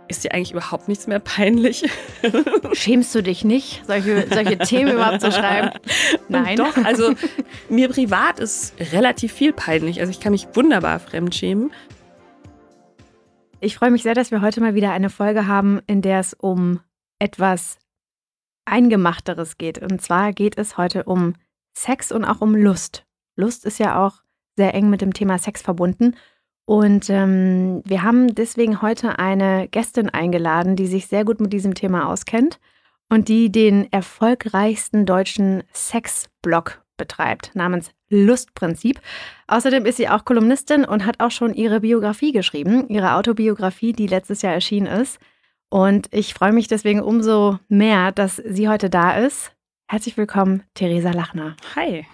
Ist dir eigentlich überhaupt nichts mehr peinlich? Schämst du dich nicht, solche Themen überhaupt zu schreiben? Nein. Doch, also mir privat ist relativ viel peinlich. Also ich kann mich wunderbar fremdschämen. Ich freue mich sehr, dass wir heute mal wieder eine Folge haben, in der es um etwas Eingemachteres geht. Und zwar geht es heute um Sex und auch um Lust. Lust ist ja auch sehr eng mit dem Thema Sex verbunden. Und wir haben deswegen heute eine Gästin eingeladen, die sich sehr gut mit diesem Thema auskennt und die den erfolgreichsten deutschen Sexblog betreibt, namens Lustprinzip. Außerdem ist sie auch Kolumnistin und hat auch schon ihre Biografie geschrieben, ihre Autobiografie, die letztes Jahr erschienen ist. Und ich freue mich deswegen umso mehr, dass sie heute da ist. Herzlich willkommen, Theresa Lachner. Hi.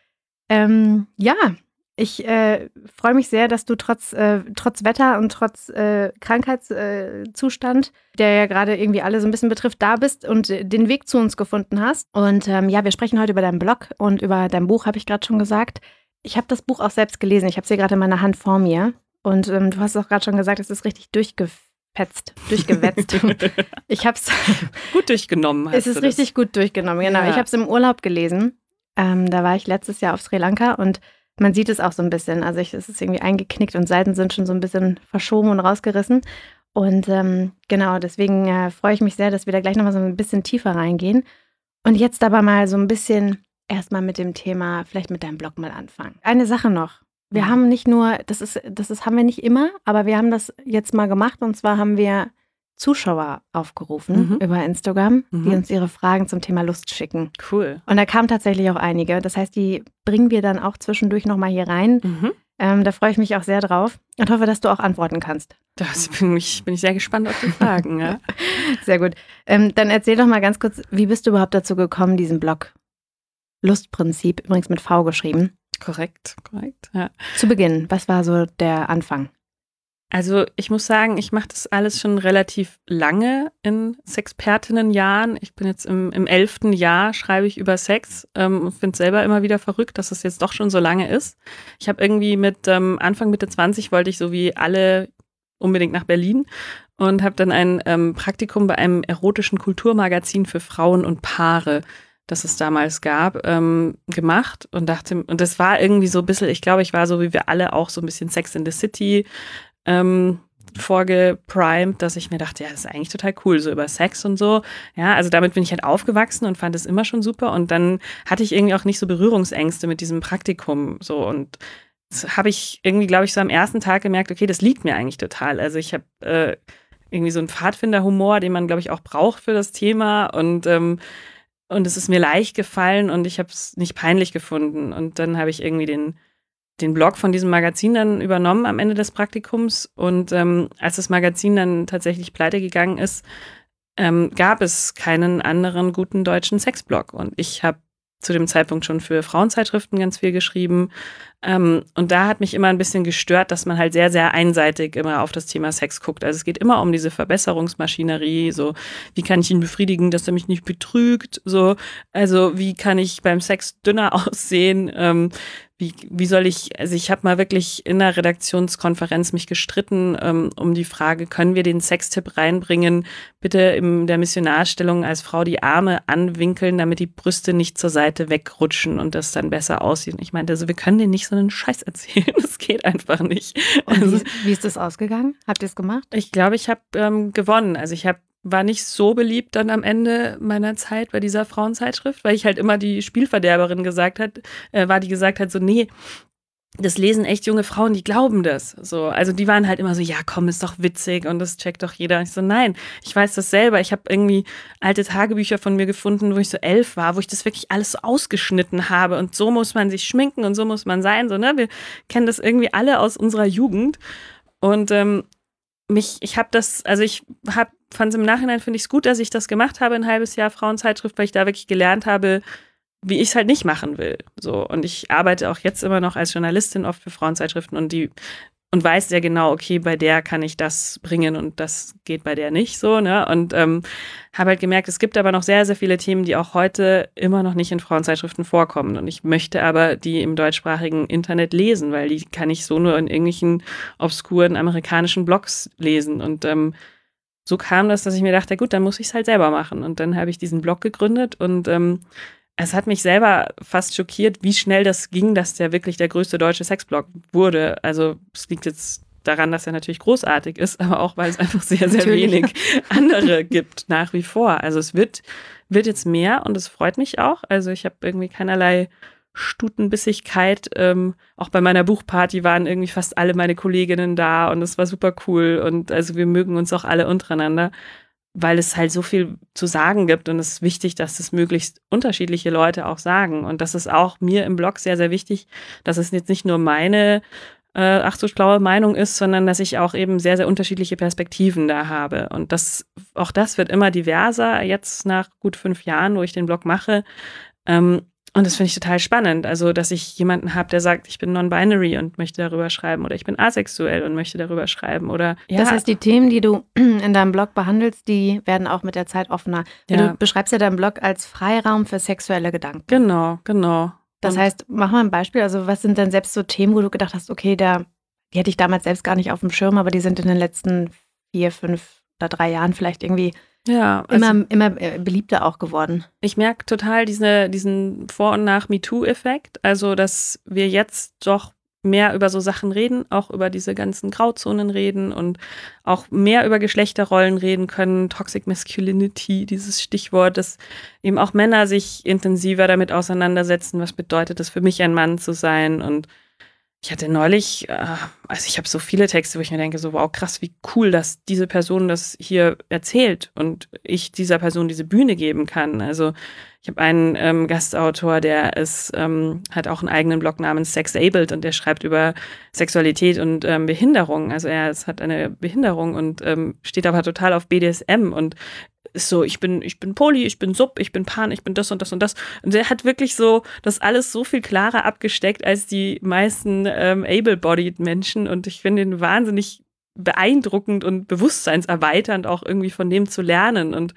Ja, ich freue mich sehr, dass du trotz Wetter und trotz Krankheitszustand, der ja gerade irgendwie alle so ein bisschen betrifft, da bist und den Weg zu uns gefunden hast. Und ja, wir sprechen heute über deinen Blog und über dein Buch, habe ich gerade schon gesagt. Ich habe das Buch auch selbst gelesen. Ich habe es hier gerade in meiner Hand vor mir. Und du hast auch gerade schon gesagt, es ist richtig durchgewetzt. Ich habe es gut durchgenommen. Es ist richtig gut durchgenommen, genau. Ja. Ich habe es im Urlaub gelesen. Da war ich letztes Jahr auf Sri Lanka und man sieht es auch so ein bisschen. Also es ist irgendwie eingeknickt und Seiten sind schon so ein bisschen verschoben und rausgerissen. Und genau, deswegen freue ich mich sehr, dass wir da gleich nochmal so ein bisschen tiefer reingehen. Und jetzt aber mal so ein bisschen erstmal mit dem Thema, vielleicht mit deinem Blog mal anfangen. Eine Sache noch. Wir haben nicht nur, haben wir nicht immer, aber wir haben das jetzt mal gemacht. Und zwar haben wir Zuschauer aufgerufen über Instagram, die uns ihre Fragen zum Thema Lust schicken. Cool. Und da kamen tatsächlich auch einige. Das heißt, die bringen wir dann auch zwischendurch nochmal hier rein. Da freue ich mich auch sehr drauf und hoffe, dass du auch antworten kannst. Das bin ich sehr gespannt auf die Fragen. Ja. Sehr gut. Dann erzähl doch mal ganz kurz, wie bist du überhaupt dazu gekommen, diesen Blog? Lustprinzip, übrigens mit V geschrieben. Korrekt, ja. Zu Beginn, was war so der Anfang? Also ich muss sagen, ich mache das alles schon relativ lange in Sexpertinnenjahren. Ich bin jetzt im 11. Jahr, schreibe ich über Sex und finde es selber immer wieder verrückt, dass es jetzt doch schon so lange ist. Ich habe irgendwie mit Anfang Mitte 20 wollte ich so wie alle unbedingt nach Berlin und habe dann ein Praktikum bei einem erotischen Kulturmagazin für Frauen und Paare, das es damals gab, gemacht und dachte, und das war irgendwie so ein bisschen, ich glaube, ich war so wie wir alle auch so ein bisschen Sex in the City vorgeprimed, dass ich mir dachte, ja, das ist eigentlich total cool, so über Sex und so. Ja, also damit bin ich halt aufgewachsen und fand es immer schon super. Und dann hatte ich irgendwie auch nicht so Berührungsängste mit diesem Praktikum so. Und das habe ich irgendwie, glaube ich, so am ersten Tag gemerkt, okay, das liegt mir eigentlich total. Also ich habe irgendwie so einen Pfadfinderhumor, den man, glaube ich, auch braucht für das Thema. Und es ist mir leicht gefallen und ich habe es nicht peinlich gefunden. Und dann habe ich irgendwie den Blog von diesem Magazin dann übernommen am Ende des Praktikums. Und als das Magazin dann tatsächlich pleite gegangen ist, gab es keinen anderen guten deutschen Sexblog. Und ich habe zu dem Zeitpunkt schon für Frauenzeitschriften ganz viel geschrieben. Und da hat mich immer ein bisschen gestört, dass man halt sehr, sehr einseitig immer auf das Thema Sex guckt. Also es geht immer um diese Verbesserungsmaschinerie, so wie kann ich ihn befriedigen, dass er mich nicht betrügt, so, also wie kann ich beim Sex dünner aussehen, wie soll ich, also ich habe mal wirklich in der Redaktionskonferenz mich gestritten um die Frage, können wir den Sextipp reinbringen, bitte in der Missionarstellung als Frau die Arme anwinkeln, damit die Brüste nicht zur Seite wegrutschen und das dann besser aussieht. Und ich meinte, also wir können denen nicht so einen Scheiß erzählen, das geht einfach nicht. Und Also, wie ist das ausgegangen? Habt ihr es gemacht? ich glaube, ich habe gewonnen. Also ich war nicht so beliebt dann am Ende meiner Zeit bei dieser Frauenzeitschrift, weil ich halt immer die Spielverderberin gesagt hat, so, nee, das lesen echt junge Frauen, die glauben das. So, also die waren halt immer so, ja komm, ist doch witzig und das checkt doch jeder. Und ich so, nein, ich weiß das selber. Ich habe irgendwie alte Tagebücher von mir gefunden, wo ich so 11 war, wo ich das wirklich alles so ausgeschnitten habe und so muss man sich schminken und so muss man sein. So, ne? Wir kennen das irgendwie alle aus unserer Jugend. Und fand es im Nachhinein, finde ich es gut, dass ich das gemacht habe, ein halbes Jahr Frauenzeitschrift, weil ich da wirklich gelernt habe, wie ich es halt nicht machen will. So, und ich arbeite auch jetzt immer noch als Journalistin oft für Frauenzeitschriften und weiß sehr genau, okay, bei der kann ich das bringen und das geht bei der nicht so, ne? Und habe halt gemerkt, es gibt aber noch sehr, sehr viele Themen, die auch heute immer noch nicht in Frauenzeitschriften vorkommen. Und ich möchte aber die im deutschsprachigen Internet lesen, weil die kann ich so nur in irgendwelchen obskuren amerikanischen Blogs lesen. Und so kam das, dass ich mir dachte, gut, dann muss ich es halt selber machen. Und dann habe ich diesen Blog gegründet und es hat mich selber fast schockiert, wie schnell das ging, dass der wirklich der größte deutsche Sexblog wurde. Also es liegt jetzt daran, dass er natürlich großartig ist, aber auch, weil es einfach sehr, sehr wenig andere gibt nach wie vor. Also es wird jetzt mehr und es freut mich auch. Also ich habe irgendwie keinerlei Stutenbissigkeit. Auch bei meiner Buchparty waren irgendwie fast alle meine Kolleginnen da und es war super cool. Und also wir mögen uns auch alle untereinander, weil es halt so viel zu sagen gibt und es ist wichtig, dass es möglichst unterschiedliche Leute auch sagen. Und das ist auch mir im Blog sehr, sehr wichtig, dass es jetzt nicht nur meine ach so schlaue Meinung ist, sondern dass ich auch eben sehr, sehr unterschiedliche Perspektiven da habe. Und auch das wird immer diverser, jetzt nach gut 5 Jahren, wo ich den Blog mache. Und das finde ich total spannend. Also, dass ich jemanden habe, der sagt, ich bin non-binary und möchte darüber schreiben oder ich bin asexuell und möchte darüber schreiben oder ja. Das heißt, die Themen, die du in deinem Blog behandelst, die werden auch mit der Zeit offener. Ja. Du beschreibst ja deinen Blog als Freiraum für sexuelle Gedanken. Genau. Das heißt, mach mal ein Beispiel. Also, was sind denn selbst so Themen, wo du gedacht hast, okay, die hätte ich damals selbst gar nicht auf dem Schirm, aber die sind in den letzten 4, 5 oder 3 Jahren vielleicht irgendwie immer beliebter auch geworden. Ich merke total diesen Vor- und nach MeToo-Effekt. Also, dass wir jetzt doch mehr über so Sachen reden, auch über diese ganzen Grauzonen reden und auch mehr über Geschlechterrollen reden können. Toxic Masculinity, dieses Stichwort, dass eben auch Männer sich intensiver damit auseinandersetzen. Was bedeutet es für mich, ein Mann zu sein? Und ich hatte neulich, also ich habe so viele Texte, wo ich mir denke, so wow, krass, wie cool, dass diese Person das hier erzählt und ich dieser Person diese Bühne geben kann. Also ich habe einen Gastautor, der hat auch einen eigenen Blog namens Sexabled und der schreibt über Sexualität und Behinderung. Also er hat eine Behinderung und steht aber total auf BDSM und ist so, ich bin Poly, ich bin Sub, ich bin Pan, ich bin das und das und das. Und der hat wirklich so das alles so viel klarer abgesteckt als die meisten able-bodied Menschen. Und ich finde ihn wahnsinnig beeindruckend und bewusstseinserweiternd, auch irgendwie von dem zu lernen. Und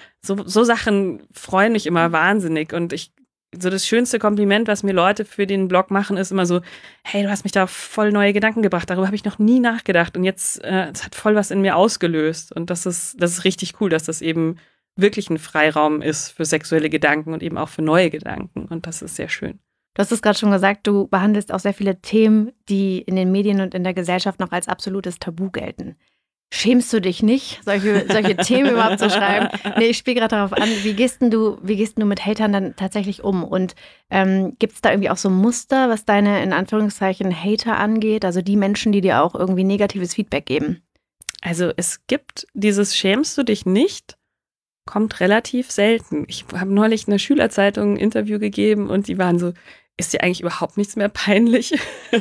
so Sachen freuen mich immer wahnsinnig. Und so das schönste Kompliment, was mir Leute für den Blog machen, ist immer so, hey, du hast mich da voll neue Gedanken gebracht, darüber habe ich noch nie nachgedacht und jetzt, es hat voll was in mir ausgelöst und das ist richtig cool, dass das eben wirklich ein Freiraum ist für sexuelle Gedanken und eben auch für neue Gedanken und das ist sehr schön. Du hast es gerade schon gesagt, du behandelst auch sehr viele Themen, die in den Medien und in der Gesellschaft noch als absolutes Tabu gelten. Schämst du dich nicht, solche Themen überhaupt zu schreiben? Nee, ich spiele gerade darauf an, wie gehst denn du mit Hatern dann tatsächlich um? Und gibt es da irgendwie auch so Muster, was deine, in Anführungszeichen, Hater angeht? Also die Menschen, die dir auch irgendwie negatives Feedback geben? Also es gibt dieses Schämst du dich nicht, kommt relativ selten. Ich habe neulich in der Schülerzeitung ein Interview gegeben und die waren so, ist dir eigentlich überhaupt nichts mehr peinlich?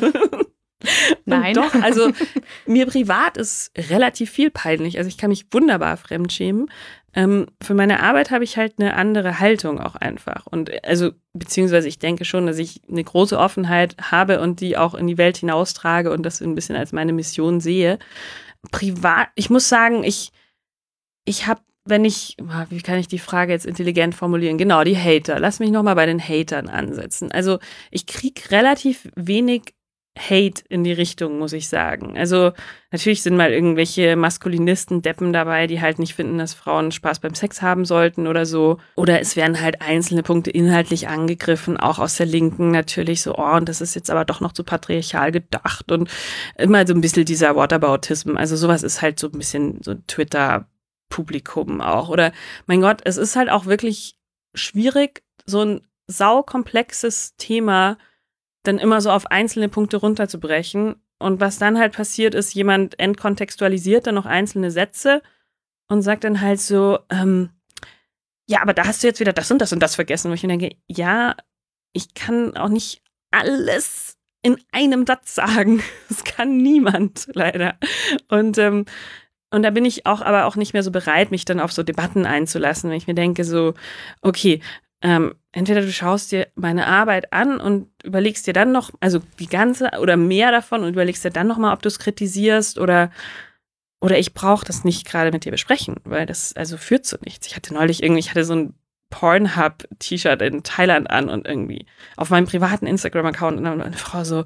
Nein. Und doch, also mir privat ist relativ viel peinlich. Also ich kann mich wunderbar fremdschämen. Für meine Arbeit habe ich halt eine andere Haltung auch einfach. Und also, beziehungsweise ich denke schon, dass ich eine große Offenheit habe und die auch in die Welt hinaustrage und das ein bisschen als meine Mission sehe. Privat, ich muss sagen, ich habe, wie kann ich die Frage jetzt intelligent formulieren? Genau, die Hater. Lass mich nochmal bei den Hatern ansetzen. Also ich kriege relativ wenig Hate in die Richtung, muss ich sagen. Also natürlich sind mal irgendwelche maskulinisten Deppen dabei, die halt nicht finden, dass Frauen Spaß beim Sex haben sollten oder so. Oder es werden halt einzelne Punkte inhaltlich angegriffen, auch aus der Linken natürlich so, und das ist jetzt aber doch noch zu patriarchal gedacht und immer so ein bisschen dieser Whataboutism. Also sowas ist halt so ein bisschen so Twitter-Publikum auch. Oder mein Gott, es ist halt auch wirklich schwierig, so ein saukomplexes Thema dann immer so auf einzelne Punkte runterzubrechen. Und was dann halt passiert ist, jemand entkontextualisiert dann noch einzelne Sätze und sagt dann halt so, ja, aber da hast du jetzt wieder das und das vergessen. Wo ich mir denke, ja, ich kann auch nicht alles in einem Satz sagen. Das kann niemand, leider. Und da bin ich aber auch nicht mehr so bereit, mich dann auf so Debatten einzulassen, wenn ich mir denke so, okay, entweder du schaust dir meine Arbeit an und überlegst dir dann noch, also die ganze oder mehr davon und überlegst dir dann nochmal, ob du es kritisierst oder ich brauche das nicht gerade mit dir besprechen, weil das also führt zu nichts. Ich hatte so ein Pornhub-T-Shirt in Thailand an und irgendwie auf meinem privaten Instagram-Account und dann eine Frau so,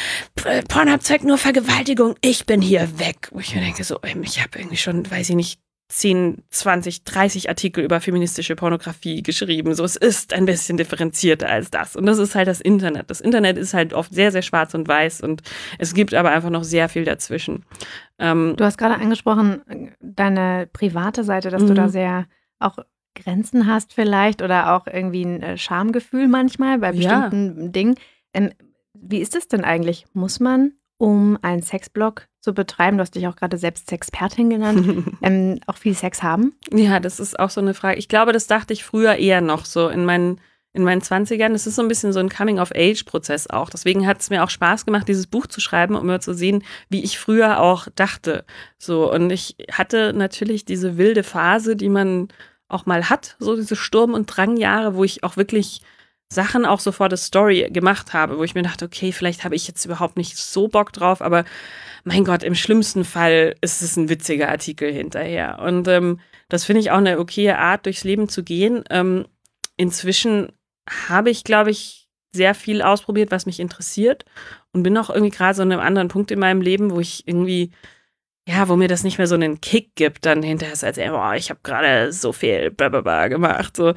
Pornhub zeigt nur Vergewaltigung, ich bin hier weg. Wo ich mir denke so, ich habe irgendwie schon, weiß ich nicht, 10, 20, 30 Artikel über feministische Pornografie geschrieben. So, es ist ein bisschen differenzierter als das. Und das ist halt das Internet. Das Internet ist halt oft sehr, sehr schwarz und weiß und es gibt aber einfach noch sehr viel dazwischen. Du hast gerade angesprochen, deine private Seite, dass du da sehr auch Grenzen hast vielleicht oder auch irgendwie ein Schamgefühl manchmal bei bestimmten Dingen. Wie ist es denn eigentlich? Muss man, um einen Sexblog zu betreiben, du hast dich auch gerade selbst Sexpertin genannt, auch viel Sex haben? Ja, das ist auch so eine Frage. Ich glaube, das dachte ich früher eher noch so in meinen 20ern. Das ist so ein bisschen so ein Coming-of-Age-Prozess auch. Deswegen hat es mir auch Spaß gemacht, dieses Buch zu schreiben, um mal zu sehen, wie ich früher auch dachte. So, und ich hatte natürlich diese wilde Phase, die man auch mal hat, so diese Sturm- und Drangjahre, wo ich auch wirklich Sachen auch so vor der Story gemacht habe, wo ich mir dachte, okay, vielleicht habe ich jetzt überhaupt nicht so Bock drauf, aber mein Gott, im schlimmsten Fall ist es ein witziger Artikel hinterher. Und das finde ich auch eine okaye Art, durchs Leben zu gehen. Inzwischen habe ich, glaube ich, sehr viel ausprobiert, was mich interessiert und bin auch irgendwie gerade so an einem anderen Punkt in meinem Leben, wo ich irgendwie, ja, wo mir das nicht mehr so einen Kick gibt, dann hinterher ist als, ich habe gerade so viel blablabla gemacht. So.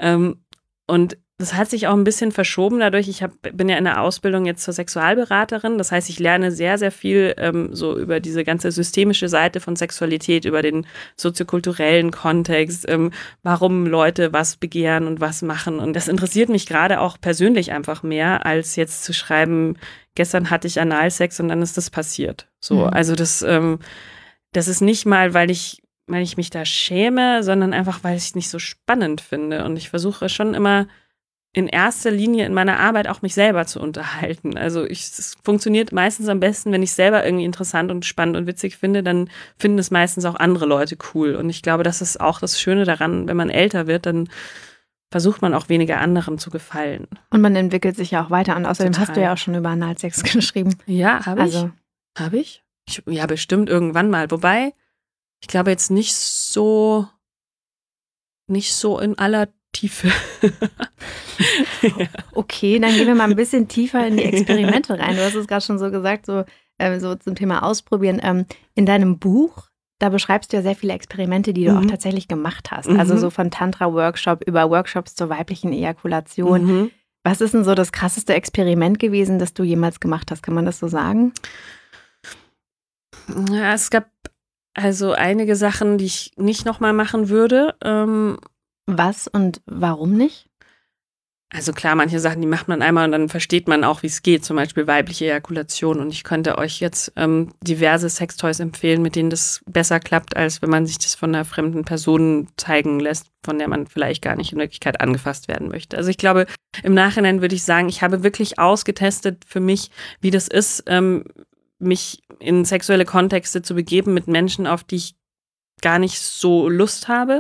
Und das hat sich auch ein bisschen verschoben dadurch. Bin ja in der Ausbildung jetzt zur Sexualberaterin. Das heißt, ich lerne sehr, sehr viel so über diese ganze systemische Seite von Sexualität, über den soziokulturellen Kontext, warum Leute was begehren und was machen. Und das interessiert mich gerade auch persönlich einfach mehr, als jetzt zu schreiben, gestern hatte ich Analsex und dann ist das passiert. So, also das ist nicht mal, weil ich mich da schäme, sondern einfach, weil ich es nicht so spannend finde. Und ich versuche schon immer in erster Linie in meiner Arbeit auch mich selber zu unterhalten. Also es funktioniert meistens am besten, wenn ich es selber irgendwie interessant und spannend und witzig finde, dann finden es meistens auch andere Leute cool. Und ich glaube, das ist auch das Schöne daran, wenn man älter wird, dann versucht man auch weniger anderen zu gefallen. Und man entwickelt sich ja auch weiter. Und außerdem Total. hast du ja auch schon über Analsex geschrieben. Ja, habe ich. Habe ich? Ja, bestimmt irgendwann mal. Wobei, ich glaube jetzt nicht so in aller Tiefe. Ja. Okay, dann gehen wir mal ein bisschen tiefer in die Experimente rein. Du hast es gerade schon so gesagt, so zum Thema Ausprobieren. In deinem Buch, da beschreibst du ja sehr viele Experimente, die du auch tatsächlich gemacht hast. Also so von Tantra-Workshop über Workshops zur weiblichen Ejakulation. Was ist denn so das krasseste Experiment gewesen, das du jemals gemacht hast? Kann man das so sagen? Ja, es gab also einige Sachen, die ich nicht nochmal machen würde. Was und warum nicht? Also klar, manche Sachen, die macht man einmal und dann versteht man auch, wie es geht. Zum Beispiel weibliche Ejakulation. Und ich könnte euch jetzt diverse Sextoys empfehlen, mit denen das besser klappt, als wenn man sich das von einer fremden Person zeigen lässt, von der man vielleicht gar nicht in Wirklichkeit angefasst werden möchte. Also ich glaube, im Nachhinein würde ich sagen, ich habe wirklich ausgetestet für mich, wie das ist, mich in sexuelle Kontexte zu begeben mit Menschen, auf die ich gar nicht so Lust habe.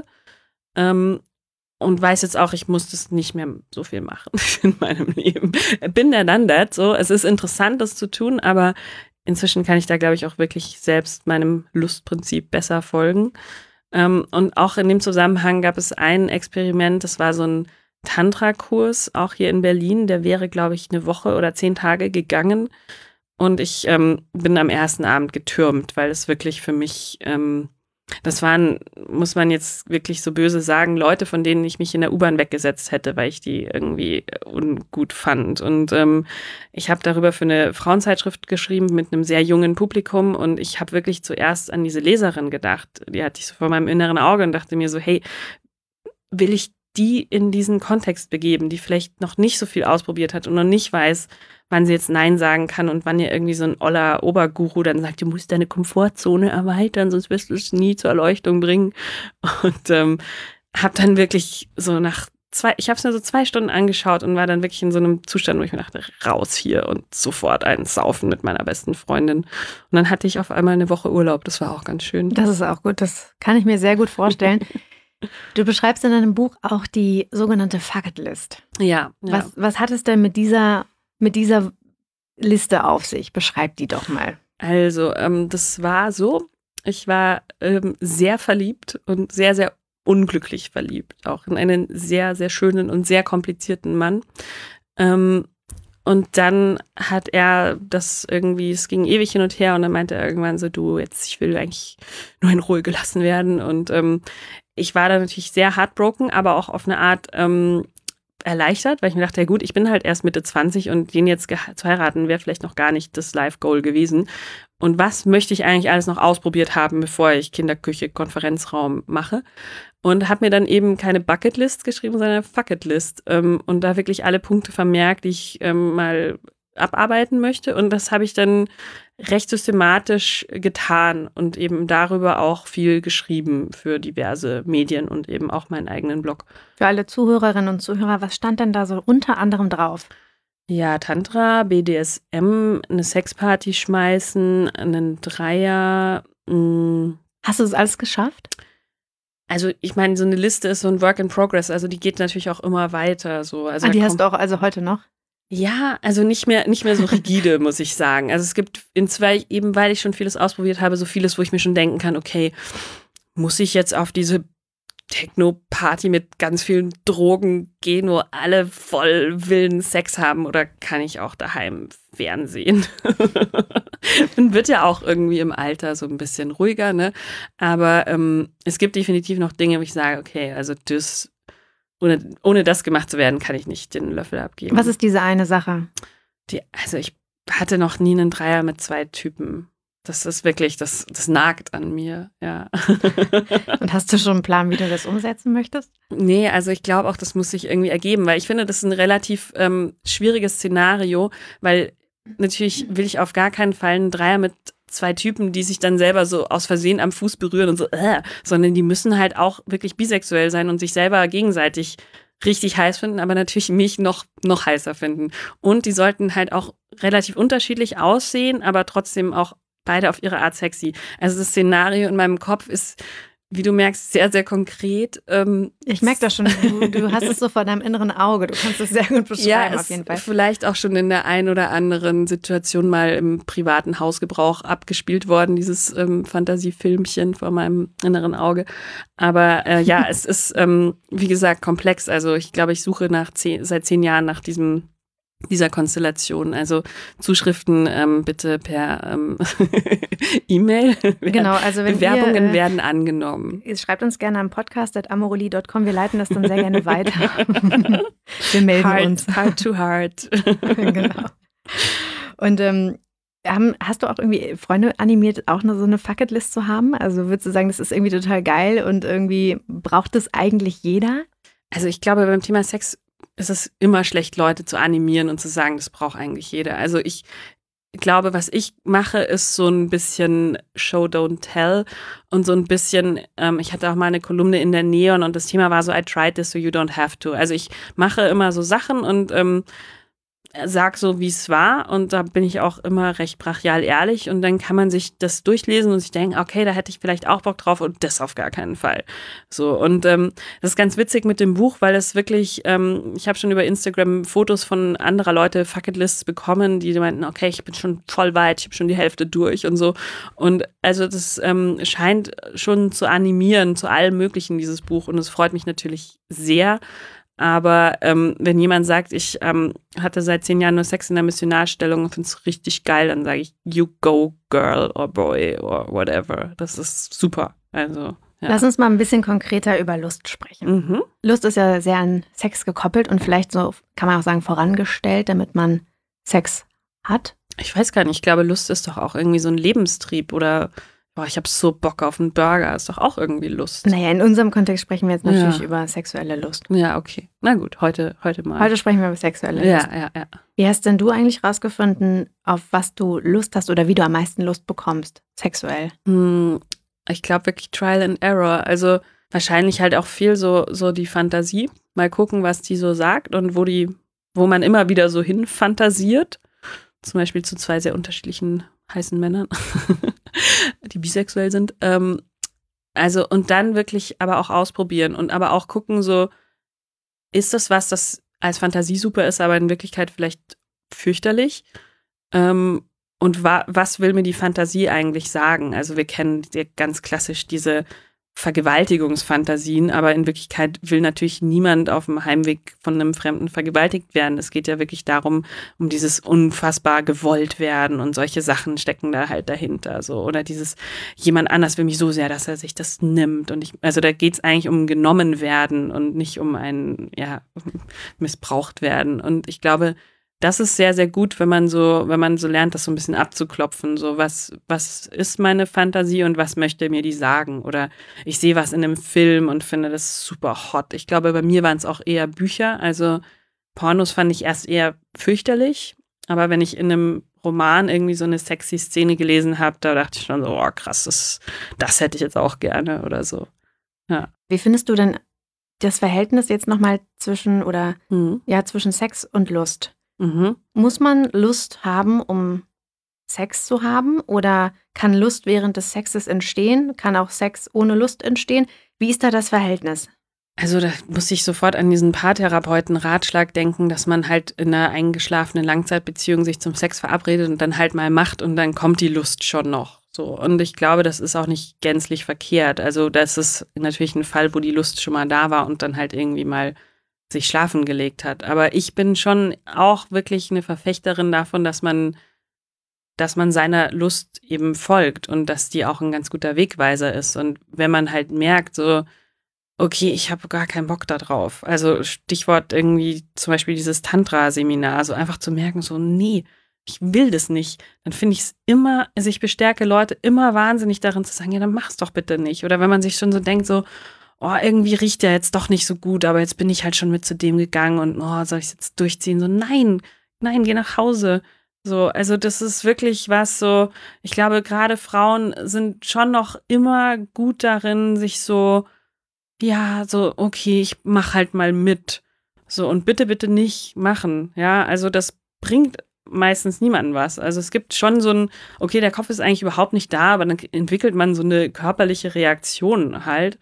Und weiß jetzt auch, ich muss das nicht mehr so viel machen in meinem Leben. Bin der dann that, so. Es ist interessant, das zu tun, aber inzwischen kann ich da, glaube ich, auch wirklich selbst meinem Lustprinzip besser folgen. Und auch in dem Zusammenhang gab es ein Experiment, das war so ein Tantra-Kurs, auch hier in Berlin. Der wäre, glaube ich, 1 Woche oder 10 Tage gegangen. Und ich bin am ersten Abend getürmt, weil es wirklich für mich das waren, muss man jetzt wirklich so böse sagen, Leute, von denen ich mich in der U-Bahn weggesetzt hätte, weil ich die irgendwie ungut fand. Und ich habe darüber für eine Frauenzeitschrift geschrieben mit einem sehr jungen Publikum und ich habe wirklich zuerst an diese Leserin gedacht. Die hatte ich so vor meinem inneren Auge und dachte mir so, hey, will ich die in diesen Kontext begeben, die vielleicht noch nicht so viel ausprobiert hat und noch nicht weiß, wann sie jetzt Nein sagen kann und wann ihr irgendwie so ein oller Oberguru dann sagt, du musst deine Komfortzone erweitern, sonst wirst du es nie zur Erleuchtung bringen. Und habe dann wirklich so ich habe es mir so 2 Stunden angeschaut und war dann wirklich in so einem Zustand, wo ich mir dachte, raus hier und sofort einen Saufen mit meiner besten Freundin. Und dann hatte ich auf einmal 1 Woche Urlaub, das war auch ganz schön. Das ist auch gut, das kann ich mir sehr gut vorstellen. Du beschreibst in deinem Buch auch die sogenannte Fuck-It-List. Ja. Was hat es denn mit dieser Liste auf sich? Beschreib die doch mal. Also, das war so, ich war sehr verliebt und sehr, sehr unglücklich verliebt. Auch in einen sehr, sehr schönen und sehr komplizierten Mann. Und dann hat er das irgendwie, es ging ewig hin und her und dann meinte er irgendwann so, du, jetzt, ich will eigentlich nur in Ruhe gelassen werden. Und ich war da natürlich sehr heartbroken, aber auch auf eine Art erleichtert, weil ich mir dachte, ja gut, ich bin halt erst Mitte 20 und den jetzt zu heiraten wäre vielleicht noch gar nicht das Life-Goal gewesen. Und was möchte ich eigentlich alles noch ausprobiert haben, bevor ich Kinderküche, Konferenzraum mache? Und habe mir dann eben keine Bucketlist geschrieben, sondern eine Fucketlist. Und da wirklich alle Punkte vermerkt, die ich mal abarbeiten möchte. Und das habe ich dann recht systematisch getan und eben darüber auch viel geschrieben für diverse Medien und eben auch meinen eigenen Blog. Für alle Zuhörerinnen und Zuhörer, was stand denn da so unter anderem drauf? Ja, Tantra, BDSM, eine Sexparty schmeißen, einen Dreier. Hast du das alles geschafft? Also ich meine, so eine Liste ist so ein Work in Progress, also die geht natürlich auch immer weiter. So. Also die hast du auch also heute noch? Ja, also nicht mehr so rigide, muss ich sagen. Also es gibt eben weil ich schon vieles ausprobiert habe, so vieles, wo ich mir schon denken kann, okay, muss ich jetzt auf diese Techno-Party mit ganz vielen Drogen gehen, wo alle voll wilden Sex haben, oder kann ich auch daheim Fernsehen? Man wird ja auch irgendwie im Alter so ein bisschen ruhiger, ne? Aber es gibt definitiv noch Dinge, wo ich sage, okay, also das, ohne das gemacht zu werden, kann ich nicht den Löffel abgeben. Was ist diese eine Sache? Also ich hatte noch nie einen Dreier mit 2 Typen. Das ist wirklich, das nagt an mir, ja. Und hast du schon einen Plan, wie du das umsetzen möchtest? Nee, also ich glaube auch, das muss sich irgendwie ergeben, weil ich finde, das ist ein relativ schwieriges Szenario, weil natürlich will ich auf gar keinen Fall einen Dreier mit 2 Typen, die sich dann selber so aus Versehen am Fuß berühren und so, sondern die müssen halt auch wirklich bisexuell sein und sich selber gegenseitig richtig heiß finden, aber natürlich mich noch heißer finden. Und die sollten halt auch relativ unterschiedlich aussehen, aber trotzdem auch beide auf ihre Art sexy. Also das Szenario in meinem Kopf ist, wie du merkst, sehr, sehr konkret. Ich merke das schon, du hast es so vor deinem inneren Auge, du kannst es sehr gut beschreiben, auf jeden Fall. Vielleicht auch schon in der ein oder anderen Situation mal im privaten Hausgebrauch abgespielt worden, dieses Fantasiefilmchen vor meinem inneren Auge. Aber ja, es ist, wie gesagt, komplex. Also ich glaube, ich suche seit 10 Jahren nach dieser Konstellation. Also Zuschriften bitte per E-Mail. Genau, also wenn Bewerbungen werden angenommen. Schreibt uns gerne am podcast@amorelli.com. Wir leiten das dann sehr gerne weiter. Wir melden uns. Heart to heart. Genau. Und hast du auch irgendwie Freunde animiert, auch so eine Fucketlist zu haben? Also würdest du sagen, das ist irgendwie total geil und irgendwie braucht das eigentlich jeder? Also ich glaube, beim Thema Sex ist es immer schlecht, Leute zu animieren und zu sagen, das braucht eigentlich jeder. Also ich glaube, was ich mache, ist so ein bisschen Show, don't tell und so ein bisschen, ich hatte auch mal eine Kolumne in der Neon und das Thema war so, I tried this so you don't have to. Also ich mache immer so Sachen und sag so, wie es war, und da bin ich auch immer recht brachial ehrlich, und dann kann man sich das durchlesen und sich denken, okay, da hätte ich vielleicht auch Bock drauf, und das auf gar keinen Fall. So, und das ist ganz witzig mit dem Buch, weil es wirklich, ich habe schon über Instagram Fotos von anderer Leute Fucketlists bekommen, die meinten, okay, ich bin schon voll weit, ich habe schon die Hälfte durch und so, und also das scheint schon zu animieren zu allem Möglichen, dieses Buch, und es freut mich natürlich sehr. Aber wenn jemand sagt, ich hatte seit 10 Jahren nur Sex in der Missionarstellung und finde es richtig geil, dann sage ich, you go, girl or boy or whatever. Das ist super. Also, ja. Lass uns mal ein bisschen konkreter über Lust sprechen. Mhm. Lust ist ja sehr an Sex gekoppelt und vielleicht so, kann man auch sagen, vorangestellt, damit man Sex hat. Ich weiß gar nicht, ich glaube, Lust ist doch auch irgendwie so ein Lebenstrieb, oder boah, ich habe so Bock auf einen Burger, ist doch auch irgendwie Lust. Naja, in unserem Kontext sprechen wir jetzt natürlich über sexuelle Lust. Ja, okay. Na gut, heute mal. Heute sprechen wir über sexuelle Lust. Ja. Wie hast denn du eigentlich rausgefunden, auf was du Lust hast oder wie du am meisten Lust bekommst, sexuell? Ich glaube wirklich Trial and Error. Also wahrscheinlich halt auch viel so die Fantasie. Mal gucken, was die so sagt und wo man immer wieder so hin fantasiert. Zum Beispiel zu 2 sehr unterschiedlichen heißen Männern, die bisexuell sind. Also, und dann wirklich aber auch ausprobieren und aber auch gucken, so, ist das was, das als Fantasie super ist, aber in Wirklichkeit vielleicht fürchterlich? Und was will mir die Fantasie eigentlich sagen? Also wir kennen ganz klassisch diese Vergewaltigungsfantasien, aber in Wirklichkeit will natürlich niemand auf dem Heimweg von einem Fremden vergewaltigt werden. Es geht ja wirklich darum, um dieses unfassbar gewollt werden und solche Sachen stecken da halt dahinter. So. Oder dieses, jemand anders will mich so sehr, dass er sich das nimmt. Und also da geht es eigentlich um genommen werden und nicht um missbraucht werden. Und ich glaube, das ist sehr, sehr gut, wenn man so lernt, das so ein bisschen abzuklopfen. So, was ist meine Fantasie und was möchte mir die sagen? Oder ich sehe was in einem Film und finde das super hot. Ich glaube, bei mir waren es auch eher Bücher. Also Pornos fand ich erst eher fürchterlich. Aber wenn ich in einem Roman irgendwie so eine sexy Szene gelesen habe, da dachte ich schon so, oh krass, das hätte ich jetzt auch gerne oder so. Ja. Wie findest du denn das Verhältnis jetzt nochmal zwischen Sex und Lust? Mhm. Muss man Lust haben, um Sex zu haben? Oder kann Lust während des Sexes entstehen? Kann auch Sex ohne Lust entstehen? Wie ist da das Verhältnis? Also da muss ich sofort an diesen Paartherapeuten-Ratschlag denken, dass man halt in einer eingeschlafenen Langzeitbeziehung sich zum Sex verabredet und dann halt mal macht und dann kommt die Lust schon noch. So. Und ich glaube, das ist auch nicht gänzlich verkehrt. Also das ist natürlich ein Fall, wo die Lust schon mal da war und dann halt irgendwie mal sich schlafen gelegt hat. Aber ich bin schon auch wirklich eine Verfechterin davon, dass man seiner Lust eben folgt und dass die auch ein ganz guter Wegweiser ist. Und wenn man halt merkt, so, okay, ich habe gar keinen Bock da drauf. Also Stichwort irgendwie zum Beispiel dieses Tantra-Seminar, so einfach zu merken, so, nee, ich will das nicht. Dann finde ich es immer, also ich bestärke Leute immer wahnsinnig darin zu sagen, ja, dann mach's doch bitte nicht. Oder wenn man sich schon so denkt, so, oh, irgendwie riecht der jetzt doch nicht so gut, aber jetzt bin ich halt schon mit zu dem gegangen und soll ich es jetzt durchziehen? So, nein, geh nach Hause. So, also das ist wirklich was so, ich glaube, gerade Frauen sind schon noch immer gut darin, sich so, ja, so, okay, ich mach halt mal mit. So, und bitte, bitte nicht machen. Ja, also das bringt meistens niemandem was. Also es gibt schon so ein, okay, der Kopf ist eigentlich überhaupt nicht da, aber dann entwickelt man so eine körperliche Reaktion halt.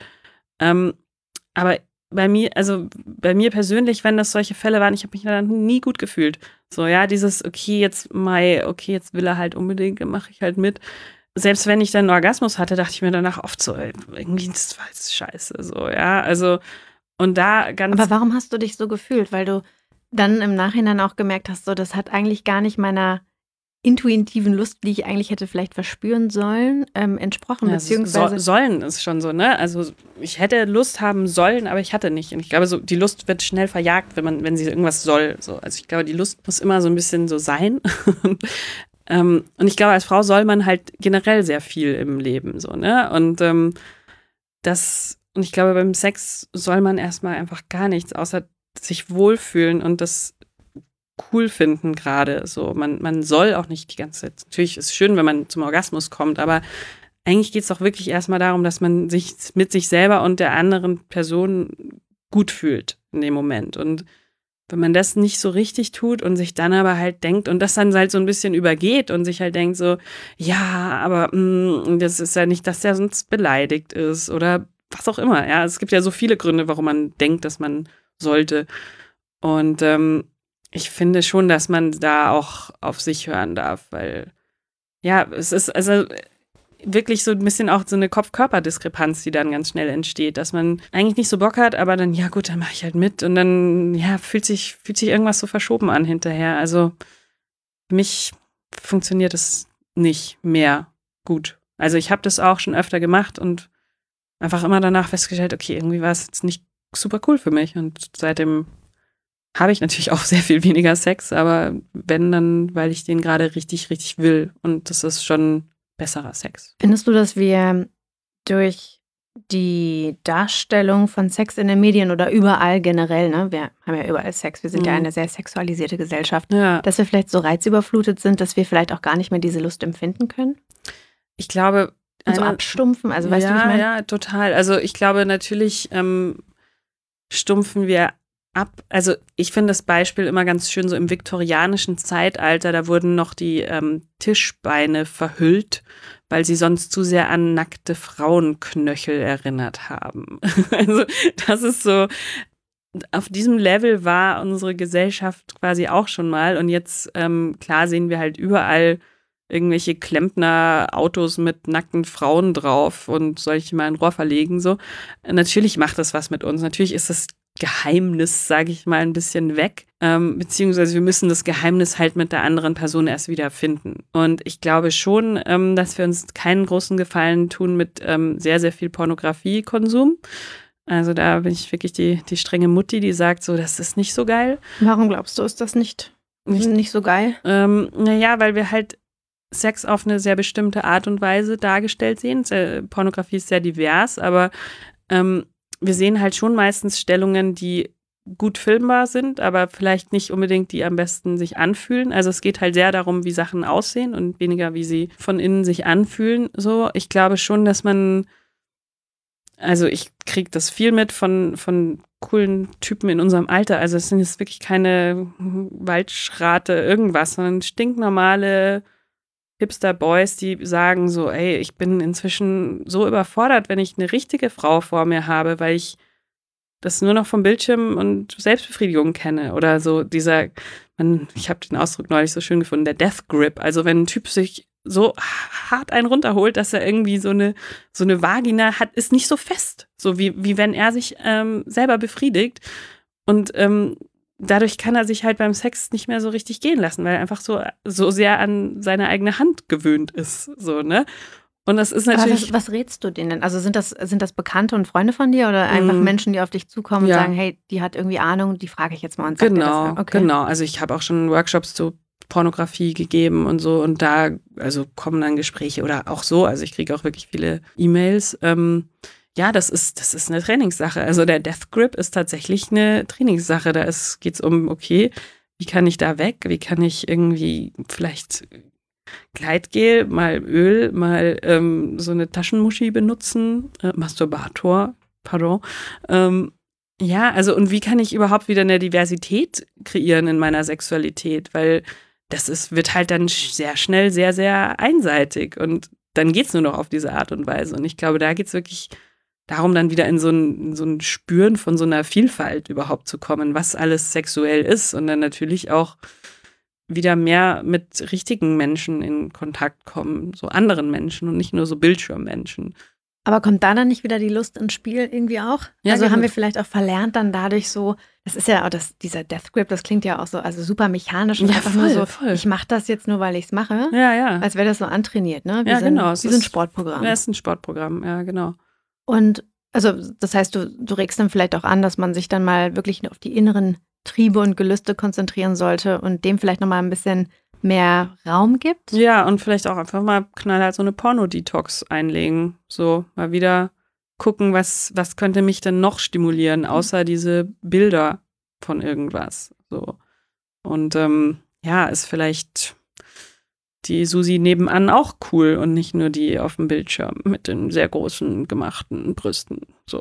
Aber bei mir persönlich, wenn das solche Fälle waren, ich habe mich dann nie gut gefühlt. So, ja, dieses, jetzt will er halt unbedingt, mache ich halt mit. Selbst wenn ich dann einen Orgasmus hatte, dachte ich mir danach oft so, irgendwie, das war jetzt scheiße, so, ja, also, und da ganz. Aber warum hast du dich so gefühlt? Weil du dann im Nachhinein auch gemerkt hast, so, das hat eigentlich gar nicht meiner intuitiven Lust, die ich eigentlich hätte vielleicht verspüren sollen, entsprochen, Ja, beziehungsweise. Sollen ist schon so, ne? Also ich hätte Lust haben sollen, aber ich hatte nicht. Und ich glaube, so die Lust wird schnell verjagt, wenn sie irgendwas soll. So. Also ich glaube, die Lust muss immer so ein bisschen so sein. Und ich glaube, als Frau soll man halt generell sehr viel im Leben, so, ne? Und und ich glaube, beim Sex soll man erstmal einfach gar nichts, außer sich wohlfühlen und das cool finden gerade. So, man soll auch nicht die ganze Zeit. Natürlich ist es schön, wenn man zum Orgasmus kommt, aber eigentlich geht es doch wirklich erstmal darum, dass man sich mit sich selber und der anderen Person gut fühlt in dem Moment. Und wenn man das nicht so richtig tut und sich dann aber halt denkt und das dann halt so ein bisschen übergeht und sich halt denkt so, ja, aber das ist ja nicht, dass der sonst beleidigt ist oder was auch immer. Ja, es gibt ja so viele Gründe, warum man denkt, dass man sollte. Und ich finde schon, dass man da auch auf sich hören darf, weil ja, es ist also wirklich so ein bisschen auch so eine Kopf-Körper-Diskrepanz, die dann ganz schnell entsteht, dass man eigentlich nicht so Bock hat, aber dann, ja gut, dann mache ich halt mit und dann, ja, fühlt sich irgendwas so verschoben an hinterher. Also für mich funktioniert es nicht mehr gut. Also ich habe das auch schon öfter gemacht und einfach immer danach festgestellt, okay, irgendwie war es jetzt nicht super cool für mich und seitdem habe ich natürlich auch sehr viel weniger Sex, aber wenn, dann, weil ich den gerade richtig, richtig will. Und das ist schon besserer Sex. Findest du, dass wir durch die Darstellung von Sex in den Medien oder überall generell, ne, wir haben ja überall Sex, wir sind ja eine sehr sexualisierte Gesellschaft, dass wir vielleicht so reizüberflutet sind, dass wir vielleicht auch gar nicht mehr diese Lust empfinden können? Ich glaube. Und so abstumpfen, also weißt du, wie ich meine? Ja, total. Also ich glaube, natürlich stumpfen wir ab. Also ich finde das Beispiel immer ganz schön, so im viktorianischen Zeitalter, da wurden noch die Tischbeine verhüllt, weil sie sonst zu sehr an nackte Frauenknöchel erinnert haben. Also das ist so, auf diesem Level war unsere Gesellschaft quasi auch schon mal und jetzt, klar sehen wir halt überall irgendwelche Klempner-Autos mit nackten Frauen drauf und soll ich mal ein Rohr verlegen, so. Natürlich macht das was mit uns. Natürlich ist das Geheimnis, sage ich mal, ein bisschen weg. Beziehungsweise wir müssen das Geheimnis halt mit der anderen Person erst wieder finden. Und ich glaube schon, dass wir uns keinen großen Gefallen tun mit sehr, sehr viel Pornografiekonsum. Also da bin ich wirklich die strenge Mutti, die sagt so, das ist nicht so geil. Warum glaubst du, ist das nicht so geil? Naja, weil wir halt Sex auf eine sehr bestimmte Art und Weise dargestellt sehen. Pornografie ist sehr divers, aber wir sehen halt schon meistens Stellungen, die gut filmbar sind, aber vielleicht nicht unbedingt die am besten sich anfühlen. Also es geht halt sehr darum, wie Sachen aussehen und weniger, wie sie von innen sich anfühlen. So, ich glaube schon, dass also ich kriege das viel mit von coolen Typen in unserem Alter. Also es sind jetzt wirklich keine Waldschrate irgendwas, sondern stinknormale Hipster-Boys, die sagen so, ey, ich bin inzwischen so überfordert, wenn ich eine richtige Frau vor mir habe, weil ich das nur noch vom Bildschirm und Selbstbefriedigung kenne. Oder so ich habe den Ausdruck neulich so schön gefunden, der Death Grip. Also wenn ein Typ sich so hart einen runterholt, dass er irgendwie so eine Vagina hat, ist nicht so fest. So wie wenn er sich selber befriedigt. Und dadurch kann er sich halt beim Sex nicht mehr so richtig gehen lassen, weil er einfach so sehr an seine eigene Hand gewöhnt ist. So, ne? Und das ist natürlich. Aber was rätst du denen denn? Also sind das Bekannte und Freunde von dir oder einfach Menschen, die auf dich zukommen und sagen, hey, die hat irgendwie Ahnung, die frage ich jetzt mal und sag dir das. Okay. Genau. Also ich habe auch schon Workshops zu Pornografie gegeben und so und da kommen dann Gespräche oder auch so. Also ich kriege auch wirklich viele E-Mails. Ja, das ist eine Trainingssache. Also der Death Grip ist tatsächlich eine Trainingssache. Da geht's um, okay, wie kann ich da weg? Wie kann ich irgendwie vielleicht Gleitgel, mal Öl, mal so eine Taschenmuschi benutzen, Masturbator, pardon. Ja, also und wie kann ich überhaupt wieder eine Diversität kreieren in meiner Sexualität? Weil wird halt dann sehr schnell sehr, sehr einseitig und dann geht's nur noch auf diese Art und Weise. Und ich glaube, da geht's wirklich darum, dann wieder in so ein Spüren von so einer Vielfalt überhaupt zu kommen, was alles sexuell ist und dann natürlich auch wieder mehr mit richtigen Menschen in Kontakt kommen, so anderen Menschen und nicht nur so Bildschirmmenschen. Aber kommt da dann nicht wieder die Lust ins Spiel irgendwie auch? Ja, also genau. haben wir vielleicht auch verlernt dann dadurch so, das ist ja auch dieser Death Grip, das klingt ja auch so, also super mechanisch und Ja, einfach voll, nur so, voll. ich mache das jetzt nur, weil ich es mache. Ja. Als wäre das so antrainiert, ne? Ja, genau. Wie so ein Sportprogramm. Ja, es ist ein Sportprogramm, ja, genau. Und also das heißt, du regst dann vielleicht auch an, dass man sich dann mal wirklich auf die inneren Triebe und Gelüste konzentrieren sollte und dem vielleicht nochmal ein bisschen mehr Raum gibt. Ja, und vielleicht auch einfach mal knallhart so eine Porno-Detox einlegen. So, mal wieder gucken, was könnte mich denn noch stimulieren, außer diese Bilder von irgendwas. So. Und ist vielleicht die Susi nebenan auch cool und nicht nur die auf dem Bildschirm mit den sehr großen gemachten Brüsten. So.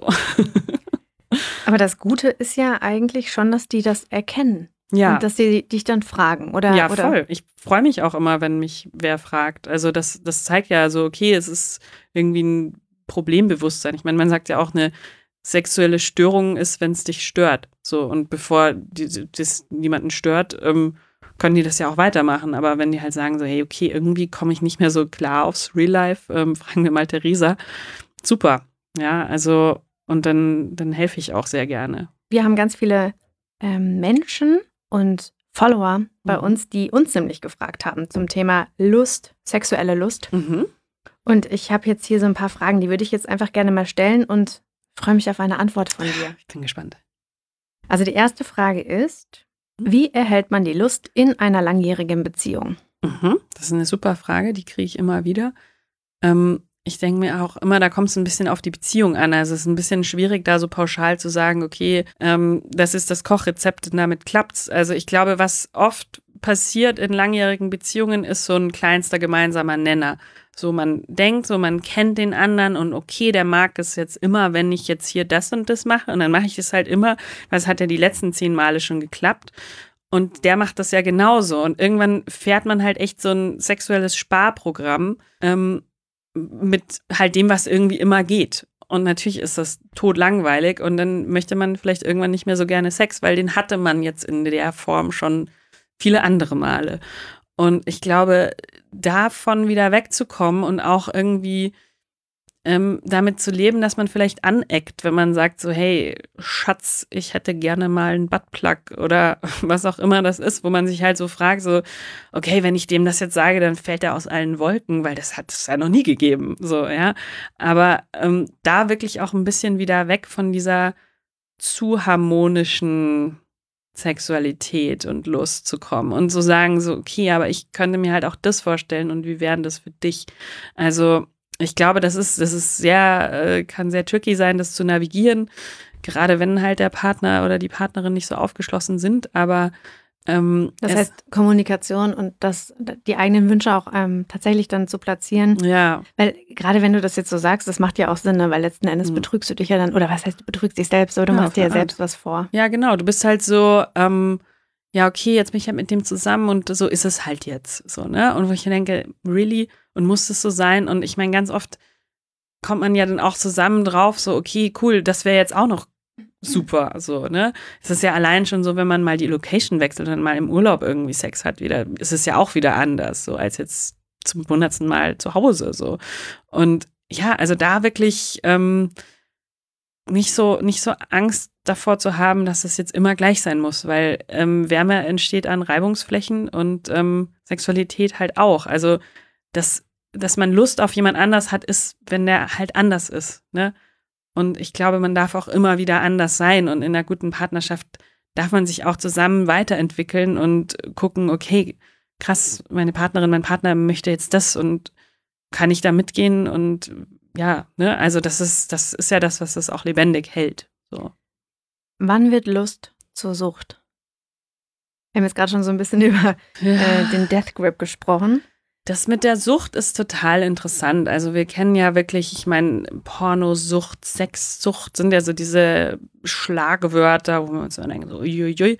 Aber das Gute ist ja eigentlich schon, dass die das erkennen. Ja. Und dass sie dich dann fragen, oder? Ja, voll. Ich freue mich auch immer, wenn mich wer fragt. Also das zeigt ja so, okay, es ist irgendwie ein Problembewusstsein. Ich meine, man sagt ja auch, eine sexuelle Störung ist, wenn es dich stört. So, und bevor das niemanden stört, können die das ja auch weitermachen. Aber wenn die halt sagen so, hey, okay, irgendwie komme ich nicht mehr so klar aufs Real Life, fragen wir mal Theresa. Super. Ja, also, und dann helfe ich auch sehr gerne. Wir haben ganz viele Menschen und Follower bei uns, die uns nämlich gefragt haben zum Thema Lust, sexuelle Lust. Mhm. Und ich habe jetzt hier so ein paar Fragen, die würde ich jetzt einfach gerne mal stellen und freue mich auf eine Antwort von dir. Ich bin gespannt. Also die erste Frage ist, wie erhält man die Lust in einer langjährigen Beziehung? Das ist eine super Frage, die kriege ich immer wieder. Ich denke mir auch immer, da kommt es ein bisschen auf die Beziehung an. Also es ist ein bisschen schwierig, da so pauschal zu sagen, okay, das ist das Kochrezept und damit klappt's. Also ich glaube, was oft passiert in langjährigen Beziehungen, ist so ein kleinster gemeinsamer Nenner. So man denkt, so man kennt den anderen und okay, der mag es jetzt immer, wenn ich jetzt hier das und das mache und dann mache ich es halt immer, weil es hat ja die letzten 10 Male schon geklappt. Und der macht das ja genauso. Und irgendwann fährt man halt echt so ein sexuelles Sparprogramm, mit halt dem, was irgendwie immer geht. Und natürlich ist das totlangweilig und dann möchte man vielleicht irgendwann nicht mehr so gerne Sex, weil den hatte man jetzt in der Form schon viele andere Male. Und ich glaube, davon wieder wegzukommen und auch irgendwie damit zu leben, dass man vielleicht aneckt, wenn man sagt so, hey, Schatz, ich hätte gerne mal einen Buttplug oder was auch immer das ist, wo man sich halt so fragt, so, okay, wenn ich dem das jetzt sage, dann fällt er aus allen Wolken, weil das hat es ja noch nie gegeben, so, ja. Aber da wirklich auch ein bisschen wieder weg von dieser zu harmonischen Sexualität und Lust zu kommen und so sagen so, okay, aber ich könnte mir halt auch das vorstellen und wie wäre das für dich? Also ich glaube, das ist sehr, kann sehr tricky sein, das zu navigieren, gerade wenn halt der Partner oder die Partnerin nicht so aufgeschlossen sind, aber das heißt, Kommunikation und die eigenen Wünsche auch tatsächlich dann zu platzieren. Ja. Weil gerade wenn du das jetzt so sagst, das macht ja auch Sinn, ne? Weil letzten Endes betrügst du dich ja dann, oder was heißt, du betrügst dich selbst, oder du machst dir ja selbst was vor. Ja, genau, du bist halt so, ja, okay, jetzt bin ich halt mit dem zusammen und so ist es halt jetzt, so, ne? Und wo ich mir denke, really? Und muss es so sein? Und ich meine, ganz oft kommt man ja dann auch zusammen drauf, so, okay, cool, das wäre jetzt auch noch super, so, ne? Es ist ja allein schon so, wenn man mal die Location wechselt und mal im Urlaub irgendwie Sex hat wieder, ist es ja auch wieder anders, so, als jetzt zum 100. Mal zu Hause, so. Und ja, also da wirklich nicht so Angst davor zu haben, dass es jetzt immer gleich sein muss, weil Wärme entsteht an Reibungsflächen und Sexualität halt auch. Also, dass man Lust auf jemand anders hat, ist, wenn der halt anders ist, ne? Und ich glaube, man darf auch immer wieder anders sein und in einer guten Partnerschaft darf man sich auch zusammen weiterentwickeln und gucken, okay, krass, meine Partnerin, mein Partner möchte jetzt das und kann ich da mitgehen und ja, ne, also das ist ja das, was das auch lebendig hält. So. Wann wird Lust zur Sucht? Wir haben jetzt gerade schon so ein bisschen über den Death Grip gesprochen. Das mit der Sucht ist total interessant. Also wir kennen ja wirklich, ich meine, Pornosucht, Sexsucht sind ja so diese Schlagwörter, wo wir uns dann denken, so uiuiui.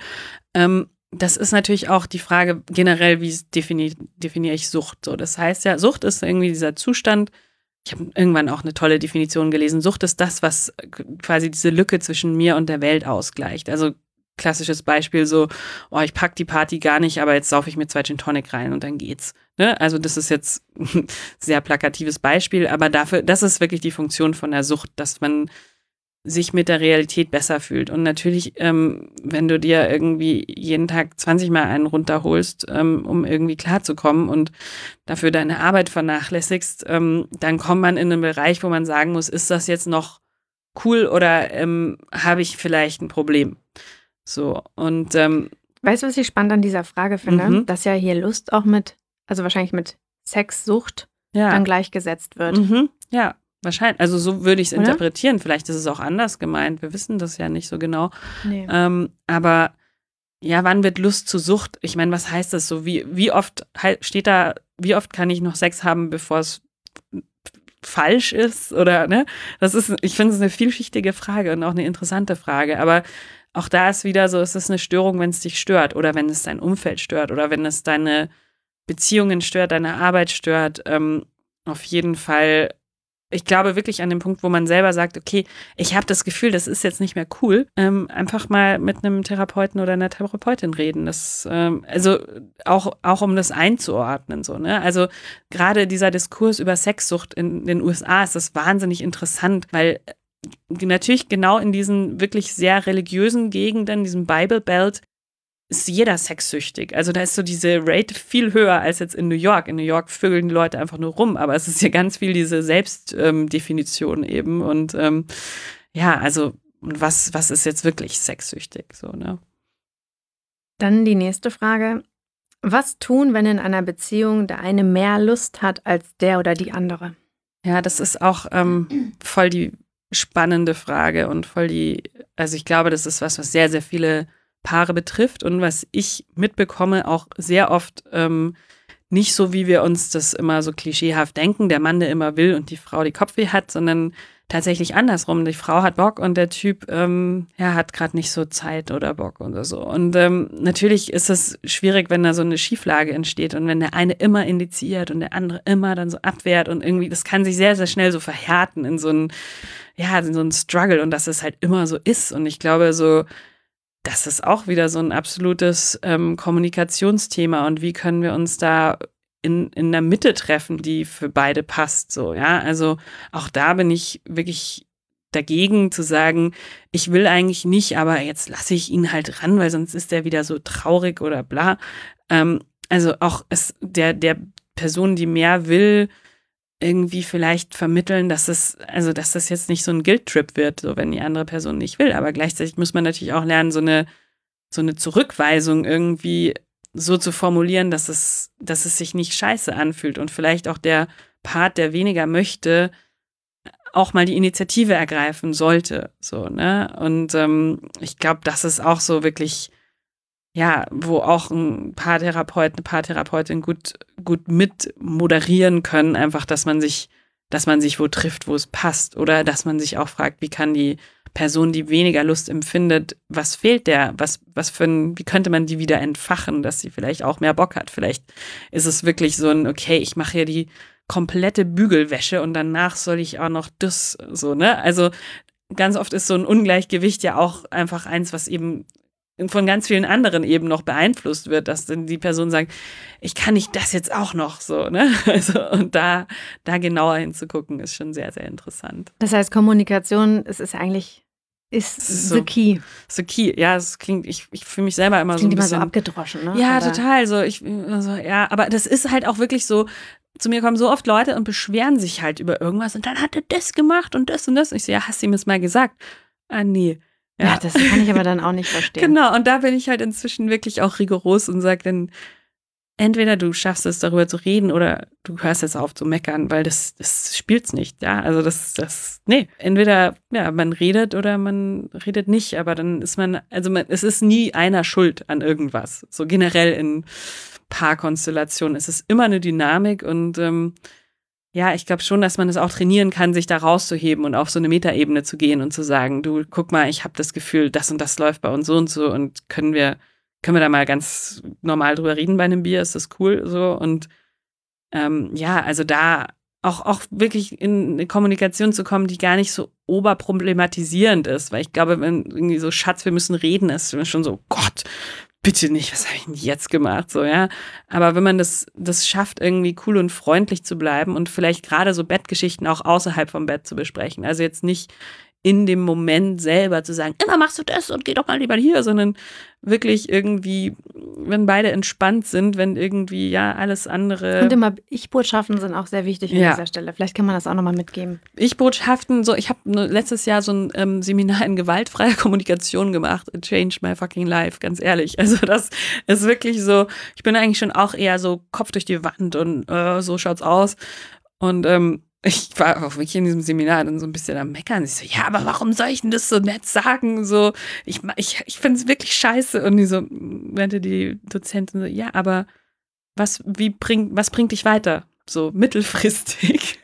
Das ist natürlich auch die Frage generell, wie definiere ich Sucht? So, das heißt ja, Sucht ist irgendwie dieser Zustand. Ich habe irgendwann auch eine tolle Definition gelesen. Sucht ist das, was quasi diese Lücke zwischen mir und der Welt ausgleicht. Also klassisches Beispiel so, oh, ich pack die Party gar nicht, aber jetzt saufe ich mir 2 Gin Tonic rein und dann geht's. Ne? Also das ist jetzt ein sehr plakatives Beispiel, aber das ist wirklich die Funktion von der Sucht, dass man sich mit der Realität besser fühlt. Und natürlich, wenn du dir irgendwie jeden Tag 20 Mal einen runterholst, um irgendwie klarzukommen und dafür deine Arbeit vernachlässigst, dann kommt man in einen Bereich, wo man sagen muss, ist das jetzt noch cool oder habe ich vielleicht ein Problem? So, und weißt du, was ich spannend an dieser Frage finde? Dass ja hier Lust auch also wahrscheinlich mit Sexsucht dann gleichgesetzt wird. Ja, wahrscheinlich. Also so würde ich es interpretieren. Vielleicht ist es auch anders gemeint. Wir wissen das ja nicht so genau. Nee. Aber ja, wann wird Lust zu Sucht? Ich meine, was heißt das so? Wie oft steht da, wie oft kann ich noch Sex haben, bevor es falsch ist? Oder, ne? Ich finde es eine vielschichtige Frage und auch eine interessante Frage. Aber auch da ist wieder so, es ist eine Störung, wenn es dich stört oder wenn es dein Umfeld stört oder wenn es deine Beziehungen stört, deine Arbeit stört. Auf jeden Fall, ich glaube wirklich an dem Punkt, wo man selber sagt, okay, ich habe das Gefühl, das ist jetzt nicht mehr cool, einfach mal mit einem Therapeuten oder einer Therapeutin reden. Das, also auch um das einzuordnen, so, ne? Also gerade dieser Diskurs über Sexsucht in den USA ist das wahnsinnig interessant, weil natürlich genau in diesen wirklich sehr religiösen Gegenden, diesem Bible Belt, ist jeder sexsüchtig. Also da ist so diese Rate viel höher als jetzt in New York. In New York vögeln die Leute einfach nur rum, aber es ist hier ganz viel diese Selbstdefinition eben. Und ja, also was ist jetzt wirklich sexsüchtig? So, ne? Dann die nächste Frage. Was tun, wenn in einer Beziehung der eine mehr Lust hat als der oder die andere? Ja, das ist auch voll die spannende Frage und also ich glaube, das ist was sehr, sehr viele Paare betrifft und was ich mitbekomme, auch sehr oft nicht so, wie wir uns das immer so klischeehaft denken, der Mann, der immer will und die Frau, die Kopfweh hat, sondern tatsächlich andersrum. Die Frau hat Bock und der Typ hat gerade nicht so Zeit oder Bock oder so. Und natürlich ist es schwierig, wenn da so eine Schieflage entsteht und wenn der eine immer indiziert und der andere immer dann so abwehrt und irgendwie, das kann sich sehr, sehr schnell so verhärten in so einen Struggle und dass es halt immer so ist. Und ich glaube, so das ist auch wieder so ein absolutes Kommunikationsthema und wie können wir uns da in der Mitte treffen, die für beide passt, so, ja, also auch da bin ich wirklich dagegen zu sagen, ich will eigentlich nicht, aber jetzt lasse ich ihn halt ran, weil sonst ist der wieder so traurig oder bla. Also auch der Person, die mehr will, irgendwie vielleicht vermitteln, dass das jetzt nicht so ein Guilt-Trip wird, so wenn die andere Person nicht will. Aber gleichzeitig muss man natürlich auch lernen, so eine Zurückweisung irgendwie so zu formulieren, dass es sich nicht scheiße anfühlt und vielleicht auch der Part, der weniger möchte, auch mal die Initiative ergreifen sollte, so, ne? Und ich glaube, das ist auch so wirklich, ja, wo auch ein Paartherapeut, eine Paartherapeutin gut mit moderieren können, einfach, dass man sich wo trifft, wo es passt, oder dass man sich auch fragt, wie kann die Person, die weniger Lust empfindet, was fehlt der, wie könnte man die wieder entfachen, dass sie vielleicht auch mehr Bock hat. Vielleicht ist es wirklich so ein, okay, ich mache hier die komplette Bügelwäsche und danach soll ich auch noch das, so, ne? Also ganz oft ist so ein Ungleichgewicht ja auch einfach eins, was eben von ganz vielen anderen eben noch beeinflusst wird, dass dann die Person sagt, ich kann nicht das jetzt auch noch, so, ne? Also, und da genauer hinzugucken, ist schon sehr, sehr interessant. Das heißt, Kommunikation, es ist eigentlich, ist so, the key. The key, ja, es klingt, ich fühle mich selber immer so ein bisschen. Klingt immer so abgedroschen, ne? Ja, oder? Total, so, ja, aber das ist halt auch wirklich so, zu mir kommen so oft Leute und beschweren sich halt über irgendwas und dann hat er das gemacht und das und das. Und ich so, ja, hast du ihm das mal gesagt? Ah, nee. Ja, das kann ich aber dann auch nicht verstehen. Genau, und da bin ich halt inzwischen wirklich auch rigoros und sage dann, entweder du schaffst es, darüber zu reden, oder du hörst jetzt auf zu meckern, weil das spielt's nicht, ja, also nee, entweder, ja, man redet oder man redet nicht, aber dann ist es ist nie einer schuld an irgendwas, so generell in Paarkonstellationen ist es immer eine Dynamik und ja, ich glaube schon, dass man es auch trainieren kann, sich da rauszuheben und auf so eine Metaebene zu gehen und zu sagen, du, guck mal, ich habe das Gefühl, das und das läuft bei uns so und so und können wir da mal ganz normal drüber reden bei einem Bier, ist das cool so und ja, also da auch wirklich in eine Kommunikation zu kommen, die gar nicht so oberproblematisierend ist, weil ich glaube, wenn irgendwie so, Schatz, wir müssen reden, ist schon so, Gott, bitte nicht, was habe ich denn jetzt gemacht, so, ja. Aber wenn man das schafft, irgendwie cool und freundlich zu bleiben und vielleicht gerade so Bettgeschichten auch außerhalb vom Bett zu besprechen, also jetzt nicht in dem Moment selber zu sagen, immer machst du das und geh doch mal lieber hier, sondern wirklich irgendwie, wenn beide entspannt sind, wenn irgendwie, ja, alles andere. Und immer Ich-Botschaften sind auch sehr wichtig an dieser Stelle. Vielleicht kann man das auch nochmal mitgeben. Ich-Botschaften, so, ich habe letztes Jahr so ein Seminar in gewaltfreier Kommunikation gemacht. It changed my fucking life, ganz ehrlich. Also das ist wirklich so, ich bin eigentlich schon auch eher so Kopf durch die Wand und so schaut's aus. Und ich war auch wirklich in diesem Seminar dann so ein bisschen am Meckern. Ich so, ja, aber warum soll ich denn das so nett sagen? So, ich finde es wirklich scheiße. Und meinte die Dozentin so, ja, aber was bringt dich weiter? So mittelfristig.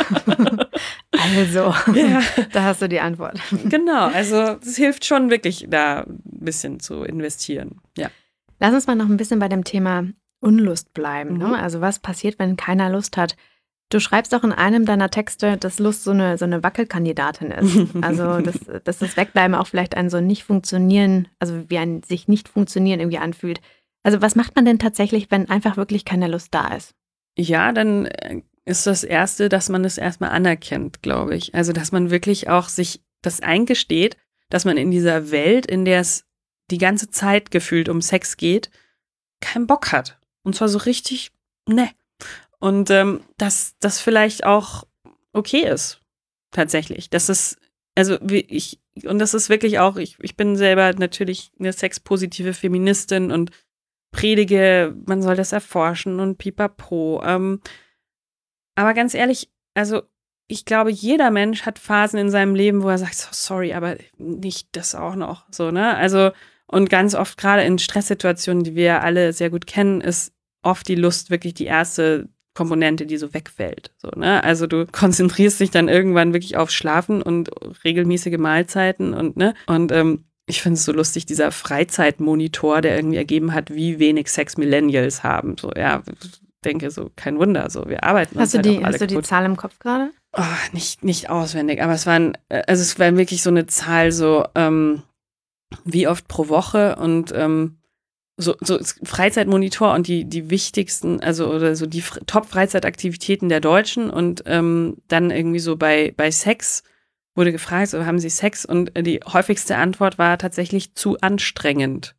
Also, ja. Da hast du die Antwort. Genau, also es hilft schon wirklich, da ein bisschen zu investieren. Ja. Lass uns mal noch ein bisschen bei dem Thema Unlust bleiben. Ne? Also was passiert, wenn keiner Lust hat? Du schreibst auch in einem deiner Texte, dass Lust so eine Wackelkandidatin ist. Also, dass das Wegbleiben auch vielleicht ein so Nicht-Funktionieren, also wie ein sich nicht funktionieren irgendwie anfühlt. Also, was macht man denn tatsächlich, wenn einfach wirklich keine Lust da ist? Ja, dann ist das Erste, dass man es erstmal anerkennt, glaube ich. Also, dass man wirklich auch sich das eingesteht, dass man in dieser Welt, in der es die ganze Zeit gefühlt um Sex geht, keinen Bock hat. Und zwar so richtig, ne. Und dass das vielleicht auch okay ist, tatsächlich. Das ist, also und das ist wirklich auch, ich bin selber natürlich eine sexpositive Feministin und predige, man soll das erforschen und pipapo. Aber ganz ehrlich, also ich glaube, jeder Mensch hat Phasen in seinem Leben, wo er sagt, so, sorry, aber nicht das auch noch, so, ne? Also, und ganz oft, gerade in Stresssituationen, die wir ja alle sehr gut kennen, ist oft die Lust wirklich die erste Komponente, die so wegfällt. So, ne? Also du konzentrierst dich dann irgendwann wirklich auf Schlafen und regelmäßige Mahlzeiten und ne. Und ich finde es so lustig, dieser Freizeitmonitor, der irgendwie ergeben hat, wie wenig Sex Millennials haben. So, ja, ich denke so, kein Wunder. So, wir arbeiten uns halt auch alle Hast du die Zahl im Kopf gerade? Oh, nicht auswendig, aber es war wirklich so eine Zahl, so wie oft pro Woche und so Freizeitmonitor und die wichtigsten, also oder so die Top-Freizeitaktivitäten der Deutschen und dann irgendwie so bei Sex wurde gefragt, so haben Sie Sex? Und die häufigste Antwort war tatsächlich zu anstrengend.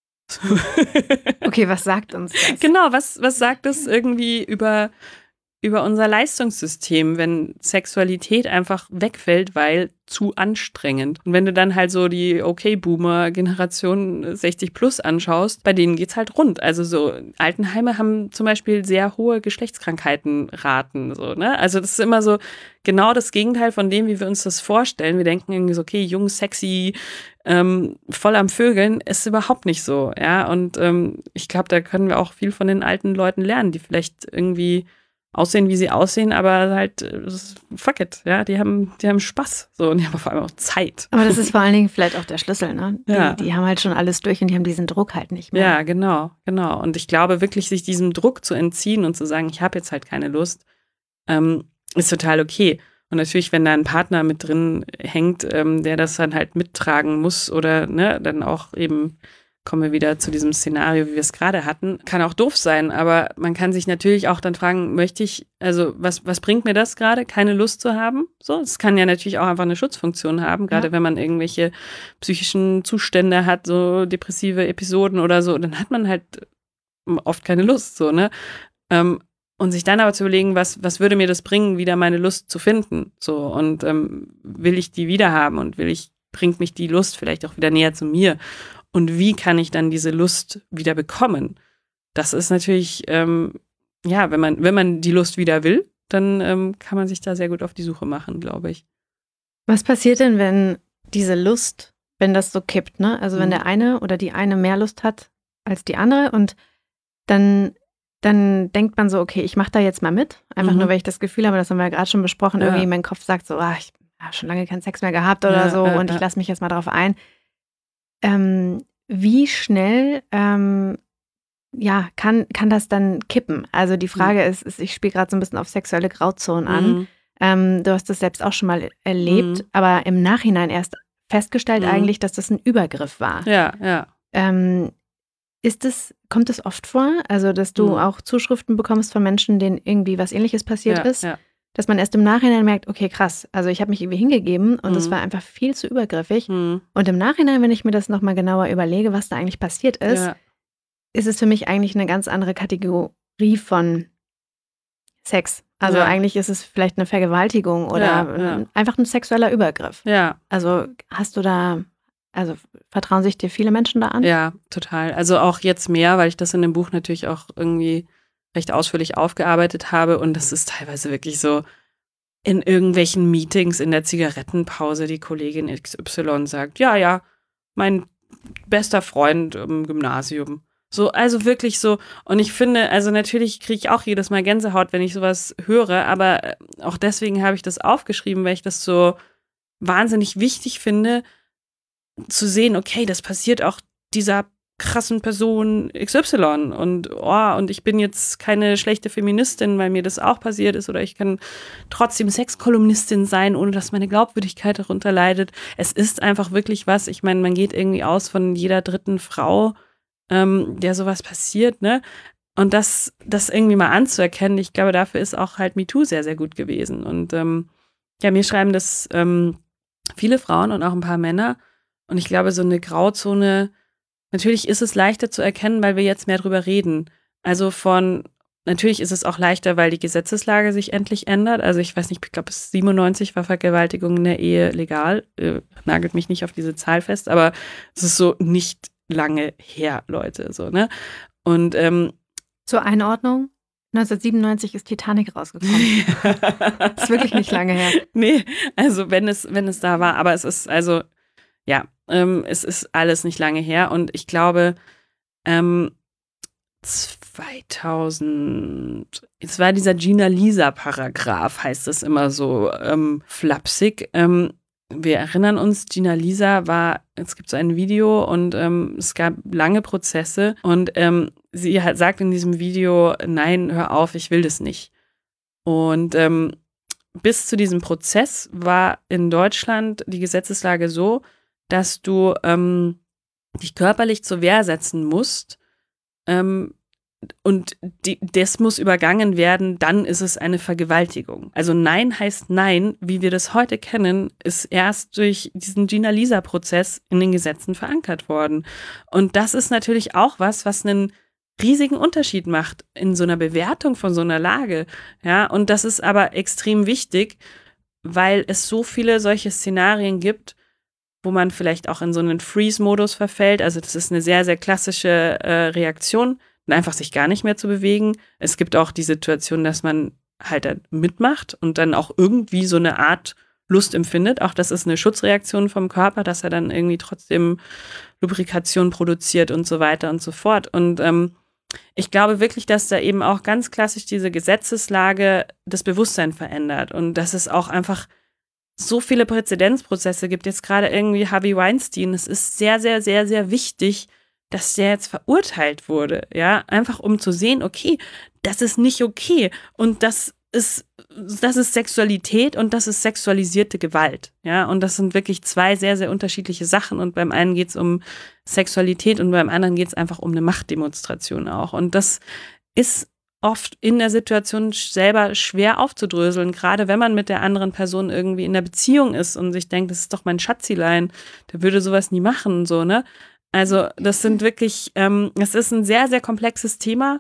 Okay, was sagt uns das? Genau, was sagt das irgendwie über unser Leistungssystem, wenn Sexualität einfach wegfällt, weil zu anstrengend. Und wenn du dann halt so die Okay-Boomer-Generation 60 plus anschaust, bei denen geht's halt rund. Also so Altenheime haben zum Beispiel sehr hohe Geschlechtskrankheitenraten, so, ne? Also das ist immer so genau das Gegenteil von dem, wie wir uns das vorstellen. Wir denken irgendwie so, okay, jung, sexy, voll am Vögeln, ist überhaupt nicht so, ja. Und ich glaube, da können wir auch viel von den alten Leuten lernen, die vielleicht irgendwie aussehen, wie sie aussehen, aber halt, fuck it, ja, die haben Spaß, so, und die haben vor allem auch Zeit. Aber das ist vor allen Dingen vielleicht auch der Schlüssel, ne? Ja. Die haben halt schon alles durch und die haben diesen Druck halt nicht mehr. Ja, genau. Und ich glaube wirklich, sich diesem Druck zu entziehen und zu sagen, ich habe jetzt halt keine Lust, ist total okay. Und natürlich, wenn da ein Partner mit drin hängt, der das dann halt mittragen muss oder, ne, dann auch eben kommen wir wieder zu diesem Szenario, wie wir es gerade hatten. Kann auch doof sein, aber man kann sich natürlich auch dann fragen, möchte ich, also was bringt mir das gerade, keine Lust zu haben? So, es kann ja natürlich auch einfach eine Schutzfunktion haben, gerade wenn man irgendwelche psychischen Zustände hat, so depressive Episoden oder so, dann hat man halt oft keine Lust, so, ne? Und sich dann aber zu überlegen, was würde mir das bringen, wieder meine Lust zu finden, so, und will ich die wieder haben und bringt mich die Lust vielleicht auch wieder näher zu mir? Und wie kann ich dann diese Lust wieder bekommen? Das ist natürlich, wenn man die Lust wieder will, dann kann man sich da sehr gut auf die Suche machen, glaube ich. Was passiert denn, wenn diese Lust, wenn das so kippt, ne? Also wenn der eine oder die eine mehr Lust hat als die andere und dann denkt man so, okay, ich mache da jetzt mal mit, einfach nur, weil ich das Gefühl habe, das haben wir ja gerade schon besprochen, irgendwie mein Kopf sagt so, ich habe schon lange keinen Sex mehr gehabt oder so und ich lasse mich jetzt mal drauf ein. Wie schnell kann das dann kippen? Also die Frage ist, ich spiele gerade so ein bisschen auf sexuelle Grauzonen an. Du hast das selbst auch schon mal erlebt, aber im Nachhinein erst festgestellt eigentlich, dass das ein Übergriff war. Ja. Kommt es oft vor? Also, dass du auch Zuschriften bekommst von Menschen, denen irgendwie was Ähnliches passiert ist? Ja. Dass man erst im Nachhinein merkt, okay, krass, also ich habe mich irgendwie hingegeben und es war einfach viel zu übergriffig. Und im Nachhinein, wenn ich mir das nochmal genauer überlege, was da eigentlich passiert ist, ist es für mich eigentlich eine ganz andere Kategorie von Sex. Also eigentlich ist es vielleicht eine Vergewaltigung oder einfach ein sexueller Übergriff. Ja. Also vertrauen sich dir viele Menschen da an? Ja, total. Also auch jetzt mehr, weil ich das in dem Buch natürlich auch irgendwie recht ausführlich aufgearbeitet habe. Und das ist teilweise wirklich so in irgendwelchen Meetings in der Zigarettenpause, die Kollegin XY sagt, ja, mein bester Freund im Gymnasium. So, also wirklich so. Und ich finde, also natürlich kriege ich auch jedes Mal Gänsehaut, wenn ich sowas höre. Aber auch deswegen habe ich das aufgeschrieben, weil ich das so wahnsinnig wichtig finde, zu sehen, okay, das passiert auch dieser krassen Person XY und ich bin jetzt keine schlechte Feministin, weil mir das auch passiert ist, oder ich kann trotzdem Sexkolumnistin sein, ohne dass meine Glaubwürdigkeit darunter leidet. Es ist einfach wirklich was, ich meine, man geht irgendwie aus von jeder dritten Frau, der sowas passiert, ne? Und das irgendwie mal anzuerkennen, ich glaube, dafür ist auch halt MeToo sehr, sehr gut gewesen. Und mir schreiben das viele Frauen und auch ein paar Männer. Und ich glaube, so eine Grauzone, natürlich ist es leichter zu erkennen, weil wir jetzt mehr drüber reden. Also natürlich ist es auch leichter, weil die Gesetzeslage sich endlich ändert. Also ich weiß nicht, ich glaube, bis 97 war Vergewaltigung in der Ehe legal. Nagelt mich nicht auf diese Zahl fest, aber es ist so nicht lange her, Leute, so, ne? Und zur Einordnung, 1997 ist Titanic rausgekommen. Das ist wirklich nicht lange her. Nee, also wenn es da war, aber es ist also es ist alles nicht lange her und ich glaube 2000, es war dieser Gina-Lisa-Paragraph, heißt es immer so flapsig. Wir erinnern uns, Gina Lisa es gibt so ein Video und es gab lange Prozesse und sie sagt in diesem Video, nein, hör auf, ich will das nicht. Und bis zu diesem Prozess war in Deutschland die Gesetzeslage so, dass du dich körperlich zur Wehr setzen musst, und das muss übergangen werden, dann ist es eine Vergewaltigung. Also Nein heißt Nein, wie wir das heute kennen, ist erst durch diesen Gina-Lisa-Prozess in den Gesetzen verankert worden. Und das ist natürlich auch was einen riesigen Unterschied macht in so einer Bewertung von so einer Lage. Ja, und das ist aber extrem wichtig, weil es so viele solche Szenarien gibt, wo man vielleicht auch in so einen Freeze-Modus verfällt. Also das ist eine sehr, sehr klassische Reaktion, einfach sich gar nicht mehr zu bewegen. Es gibt auch die Situation, dass man halt dann mitmacht und dann auch irgendwie so eine Art Lust empfindet. Auch das ist eine Schutzreaktion vom Körper, dass er dann irgendwie trotzdem Lubrikation produziert und so weiter und so fort. Und ich glaube wirklich, dass da eben auch ganz klassisch diese Gesetzeslage das Bewusstsein verändert und dass es auch einfach so viele Präzedenzprozesse gibt. Jetzt gerade irgendwie Harvey Weinstein. Es ist sehr, sehr, sehr, sehr wichtig, dass der jetzt verurteilt wurde, ja, einfach um zu sehen, okay, das ist nicht okay und das ist Sexualität und das ist sexualisierte Gewalt, ja, und das sind wirklich zwei sehr, sehr unterschiedliche Sachen und beim einen geht es um Sexualität und beim anderen geht es einfach um eine Machtdemonstration auch und das ist oft in der Situation selber schwer aufzudröseln, gerade wenn man mit der anderen Person irgendwie in der Beziehung ist und sich denkt, das ist doch mein Schatzilein, der würde sowas nie machen, so, ne? Also das sind wirklich, es ist ein sehr, sehr komplexes Thema,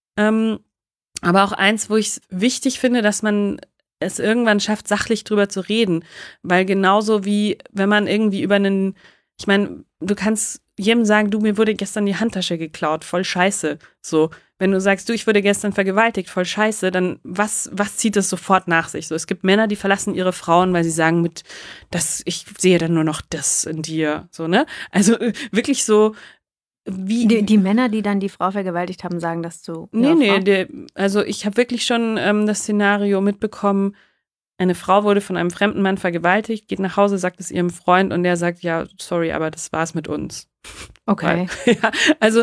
aber auch eins, wo ich es wichtig finde, dass man es irgendwann schafft, sachlich drüber zu reden, weil genauso wie wenn man irgendwie ich meine, du kannst jedem sagen, du, mir wurde gestern die Handtasche geklaut, voll scheiße, so. Wenn du sagst, du, ich wurde gestern vergewaltigt, voll scheiße, dann was zieht das sofort nach sich? So, es gibt Männer, die verlassen ihre Frauen, weil sie sagen, ich sehe dann nur noch das in dir, so, ne? Also wirklich so, wie. Die Männer, die dann die Frau vergewaltigt haben, sagen das zu ihrer Nee, Frau? also ich habe wirklich schon das Szenario mitbekommen, eine Frau wurde von einem fremden Mann vergewaltigt, geht nach Hause, sagt es ihrem Freund und der sagt, ja, sorry, aber das war's mit uns. Okay. Ja, also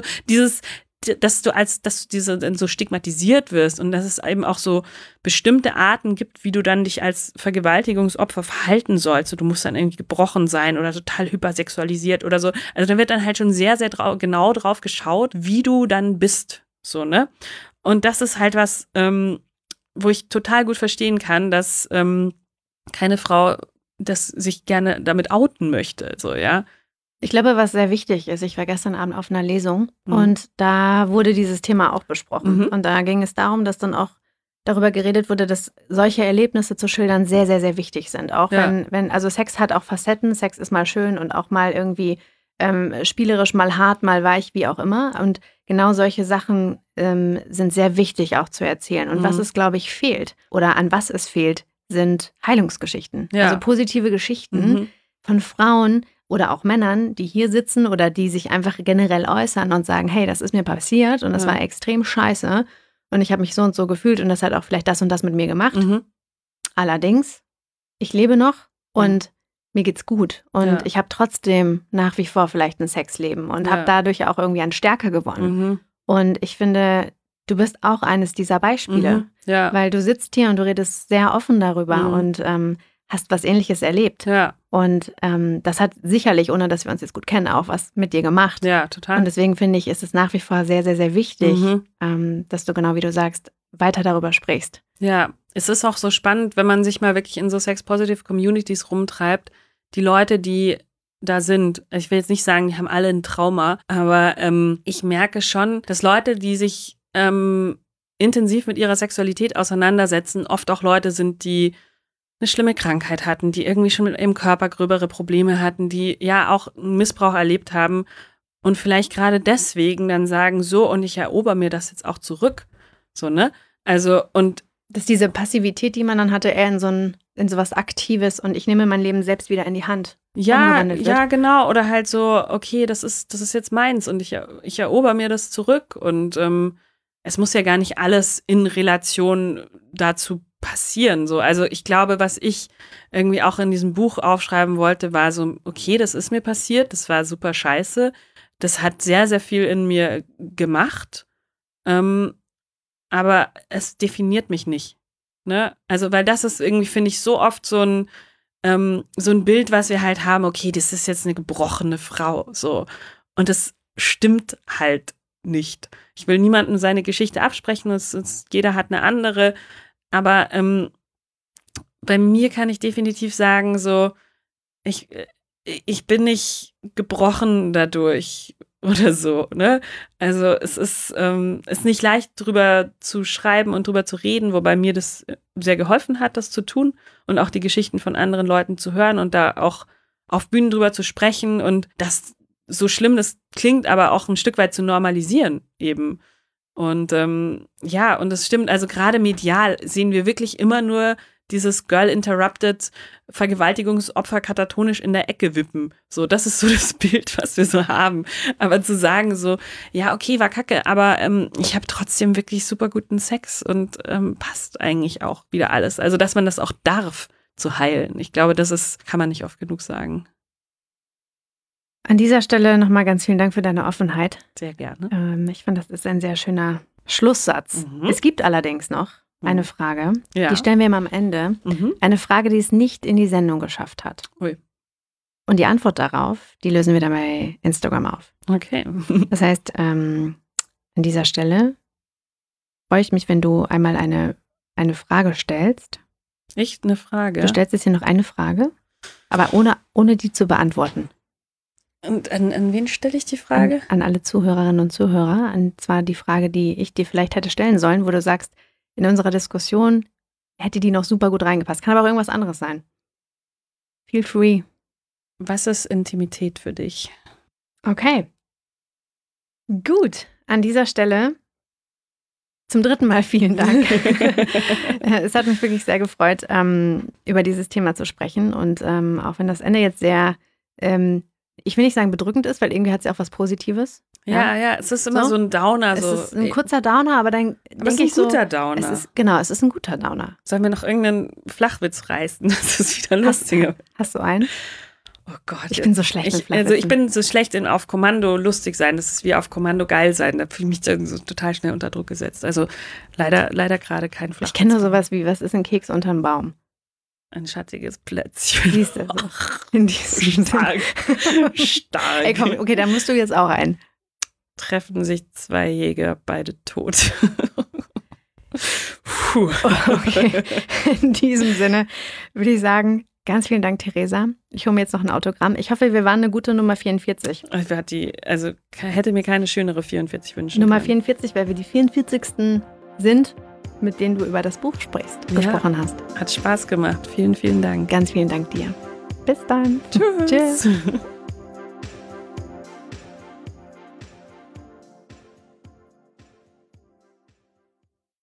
dass du so stigmatisiert wirst und dass es eben auch so bestimmte Arten gibt, wie du dann dich als Vergewaltigungsopfer verhalten sollst. Du musst dann irgendwie gebrochen sein oder total hypersexualisiert oder so. Also da wird dann halt schon sehr, sehr genau drauf geschaut, wie du dann bist. So, ne? Und das ist halt was, wo ich total gut verstehen kann, dass keine Frau das sich gerne damit outen möchte. So, ja. Ich glaube, was sehr wichtig ist, ich war gestern Abend auf einer Lesung und da wurde dieses Thema auch besprochen. Und da ging es darum, dass dann auch darüber geredet wurde, dass solche Erlebnisse zu schildern sehr, sehr, sehr wichtig sind. Auch also Sex hat auch Facetten, Sex ist mal schön und auch mal irgendwie spielerisch, mal hart, mal weich, wie auch immer. Und genau solche Sachen sind sehr wichtig auch zu erzählen. Und was es, glaube ich, fehlt oder an was es fehlt, sind Heilungsgeschichten. Ja. Also positive Geschichten von Frauen, oder auch Männern, die hier sitzen oder die sich einfach generell äußern und sagen, hey, das ist mir passiert und das war extrem scheiße und ich habe mich so und so gefühlt und das hat auch vielleicht das und das mit mir gemacht. Allerdings, ich lebe noch und mir geht's gut und ich habe trotzdem nach wie vor vielleicht ein Sexleben und habe dadurch auch irgendwie an Stärke gewonnen. Und ich finde, du bist auch eines dieser Beispiele, weil du sitzt hier und du redest sehr offen darüber und hast was Ähnliches erlebt. Ja. Und das hat sicherlich, ohne dass wir uns jetzt gut kennen, auch was mit dir gemacht. Ja, total. Und deswegen finde ich, ist es nach wie vor sehr, sehr, sehr wichtig, dass du genau wie du sagst, weiter darüber sprichst. Ja, es ist auch so spannend, wenn man sich mal wirklich in so Sex-Positive-Communities rumtreibt, die Leute, die da sind, ich will jetzt nicht sagen, die haben alle ein Trauma, aber ich merke schon, dass Leute, die sich intensiv mit ihrer Sexualität auseinandersetzen, oft auch Leute sind, die eine schlimme Krankheit hatten, die irgendwie schon mit ihrem Körper gröbere Probleme hatten, die ja auch einen Missbrauch erlebt haben und vielleicht gerade deswegen dann sagen, so, und ich erober mir das jetzt auch zurück. So, ne? Also, und dass diese Passivität, die man dann hatte, eher in so was Aktives und ich nehme mein Leben selbst wieder in die Hand. Ja, genau. Oder halt so, okay, das ist jetzt meins und ich erober mir das zurück. Und es muss ja gar nicht alles in Relation dazu passieren. So. Also ich glaube, was ich irgendwie auch in diesem Buch aufschreiben wollte, war so, okay, das ist mir passiert, das war super scheiße. Das hat sehr, sehr viel in mir gemacht. Aber es definiert mich nicht. Ne? Also, weil das ist irgendwie, finde ich, so oft so ein Bild, was wir halt haben, okay, das ist jetzt eine gebrochene Frau. So. Und das stimmt halt nicht. Ich will niemandem seine Geschichte absprechen, jeder hat eine andere, aber bei mir kann ich definitiv sagen, so, ich bin nicht gebrochen dadurch oder so, ne? Also es ist nicht leicht, drüber zu schreiben und drüber zu reden, wobei mir das sehr geholfen hat, das zu tun und auch die Geschichten von anderen Leuten zu hören und da auch auf Bühnen drüber zu sprechen und das, so schlimm das klingt, aber auch ein Stück weit zu normalisieren eben. Und ja, und es stimmt, also gerade medial sehen wir wirklich immer nur dieses Girl Interrupted Vergewaltigungsopfer katatonisch in der Ecke wippen. So, das ist so das Bild, was wir so haben. Aber zu sagen so, ja, okay, war kacke, aber ich habe trotzdem wirklich super guten Sex und passt eigentlich auch wieder alles. Also, dass man das auch darf, zu heilen. Ich glaube, kann man nicht oft genug sagen. An dieser Stelle nochmal ganz vielen Dank für deine Offenheit. Sehr gerne. Ich fand, das ist ein sehr schöner Schlusssatz. Es gibt allerdings noch eine Frage, die stellen wir immer am Ende. Eine Frage, die es nicht in die Sendung geschafft hat. Ui. Und die Antwort darauf, die lösen wir dann bei Instagram auf. Okay. Das heißt, an dieser Stelle freue ich mich, wenn du einmal eine Frage stellst. Echt eine Frage? Du stellst jetzt hier noch eine Frage, aber ohne die zu beantworten. Und an wen stelle ich die Frage? An alle Zuhörerinnen und Zuhörer. Und zwar die Frage, die ich dir vielleicht hätte stellen sollen, wo du sagst, in unserer Diskussion hätte die noch super gut reingepasst. Kann aber auch irgendwas anderes sein. Feel free. Was ist Intimität für dich? Okay. Gut. An dieser Stelle zum 3. Mal vielen Dank. Es hat mich wirklich sehr gefreut, über dieses Thema zu sprechen. Und auch wenn das Ende jetzt sehr, ich will nicht sagen bedrückend ist, weil irgendwie hat es ja auch was Positives. Ja, es ist immer so ein Downer. Es ist ein kurzer Downer, aber dann denke ich so. Es ist ein guter Downer. Es ist ein guter Downer. Sollen wir noch irgendeinen Flachwitz reißen? Das ist wieder lustiger. Hast du einen? Oh Gott. Ich bin so schlecht in Flachwitzen. Also ich bin so schlecht in auf Kommando lustig sein. Das ist wie auf Kommando geil sein. Da fühle ich mich dann so total schnell unter Druck gesetzt. Also leider gerade kein Flachwitz. Ich kenne nur sowas wie, was ist ein Keks unterm Baum? Ein schattiges Plätzchen. Siehst du so. In diesem Stark. Ey, komm, okay, da musst du jetzt auch ein. Treffen sich 2 Jäger, beide tot. Puh. Okay. In diesem Sinne würde ich sagen, ganz vielen Dank, Theresa. Ich hole mir jetzt noch ein Autogramm. Ich hoffe, wir waren eine gute Nummer 44. Hätte mir keine schönere 44 wünschen Nummer können. 44, weil wir die 44. sind, mit denen du über das Buch gesprochen hast. Hat Spaß gemacht. Vielen, vielen Dank. Ganz vielen Dank dir. Bis dann. Tschüss. Tschüss.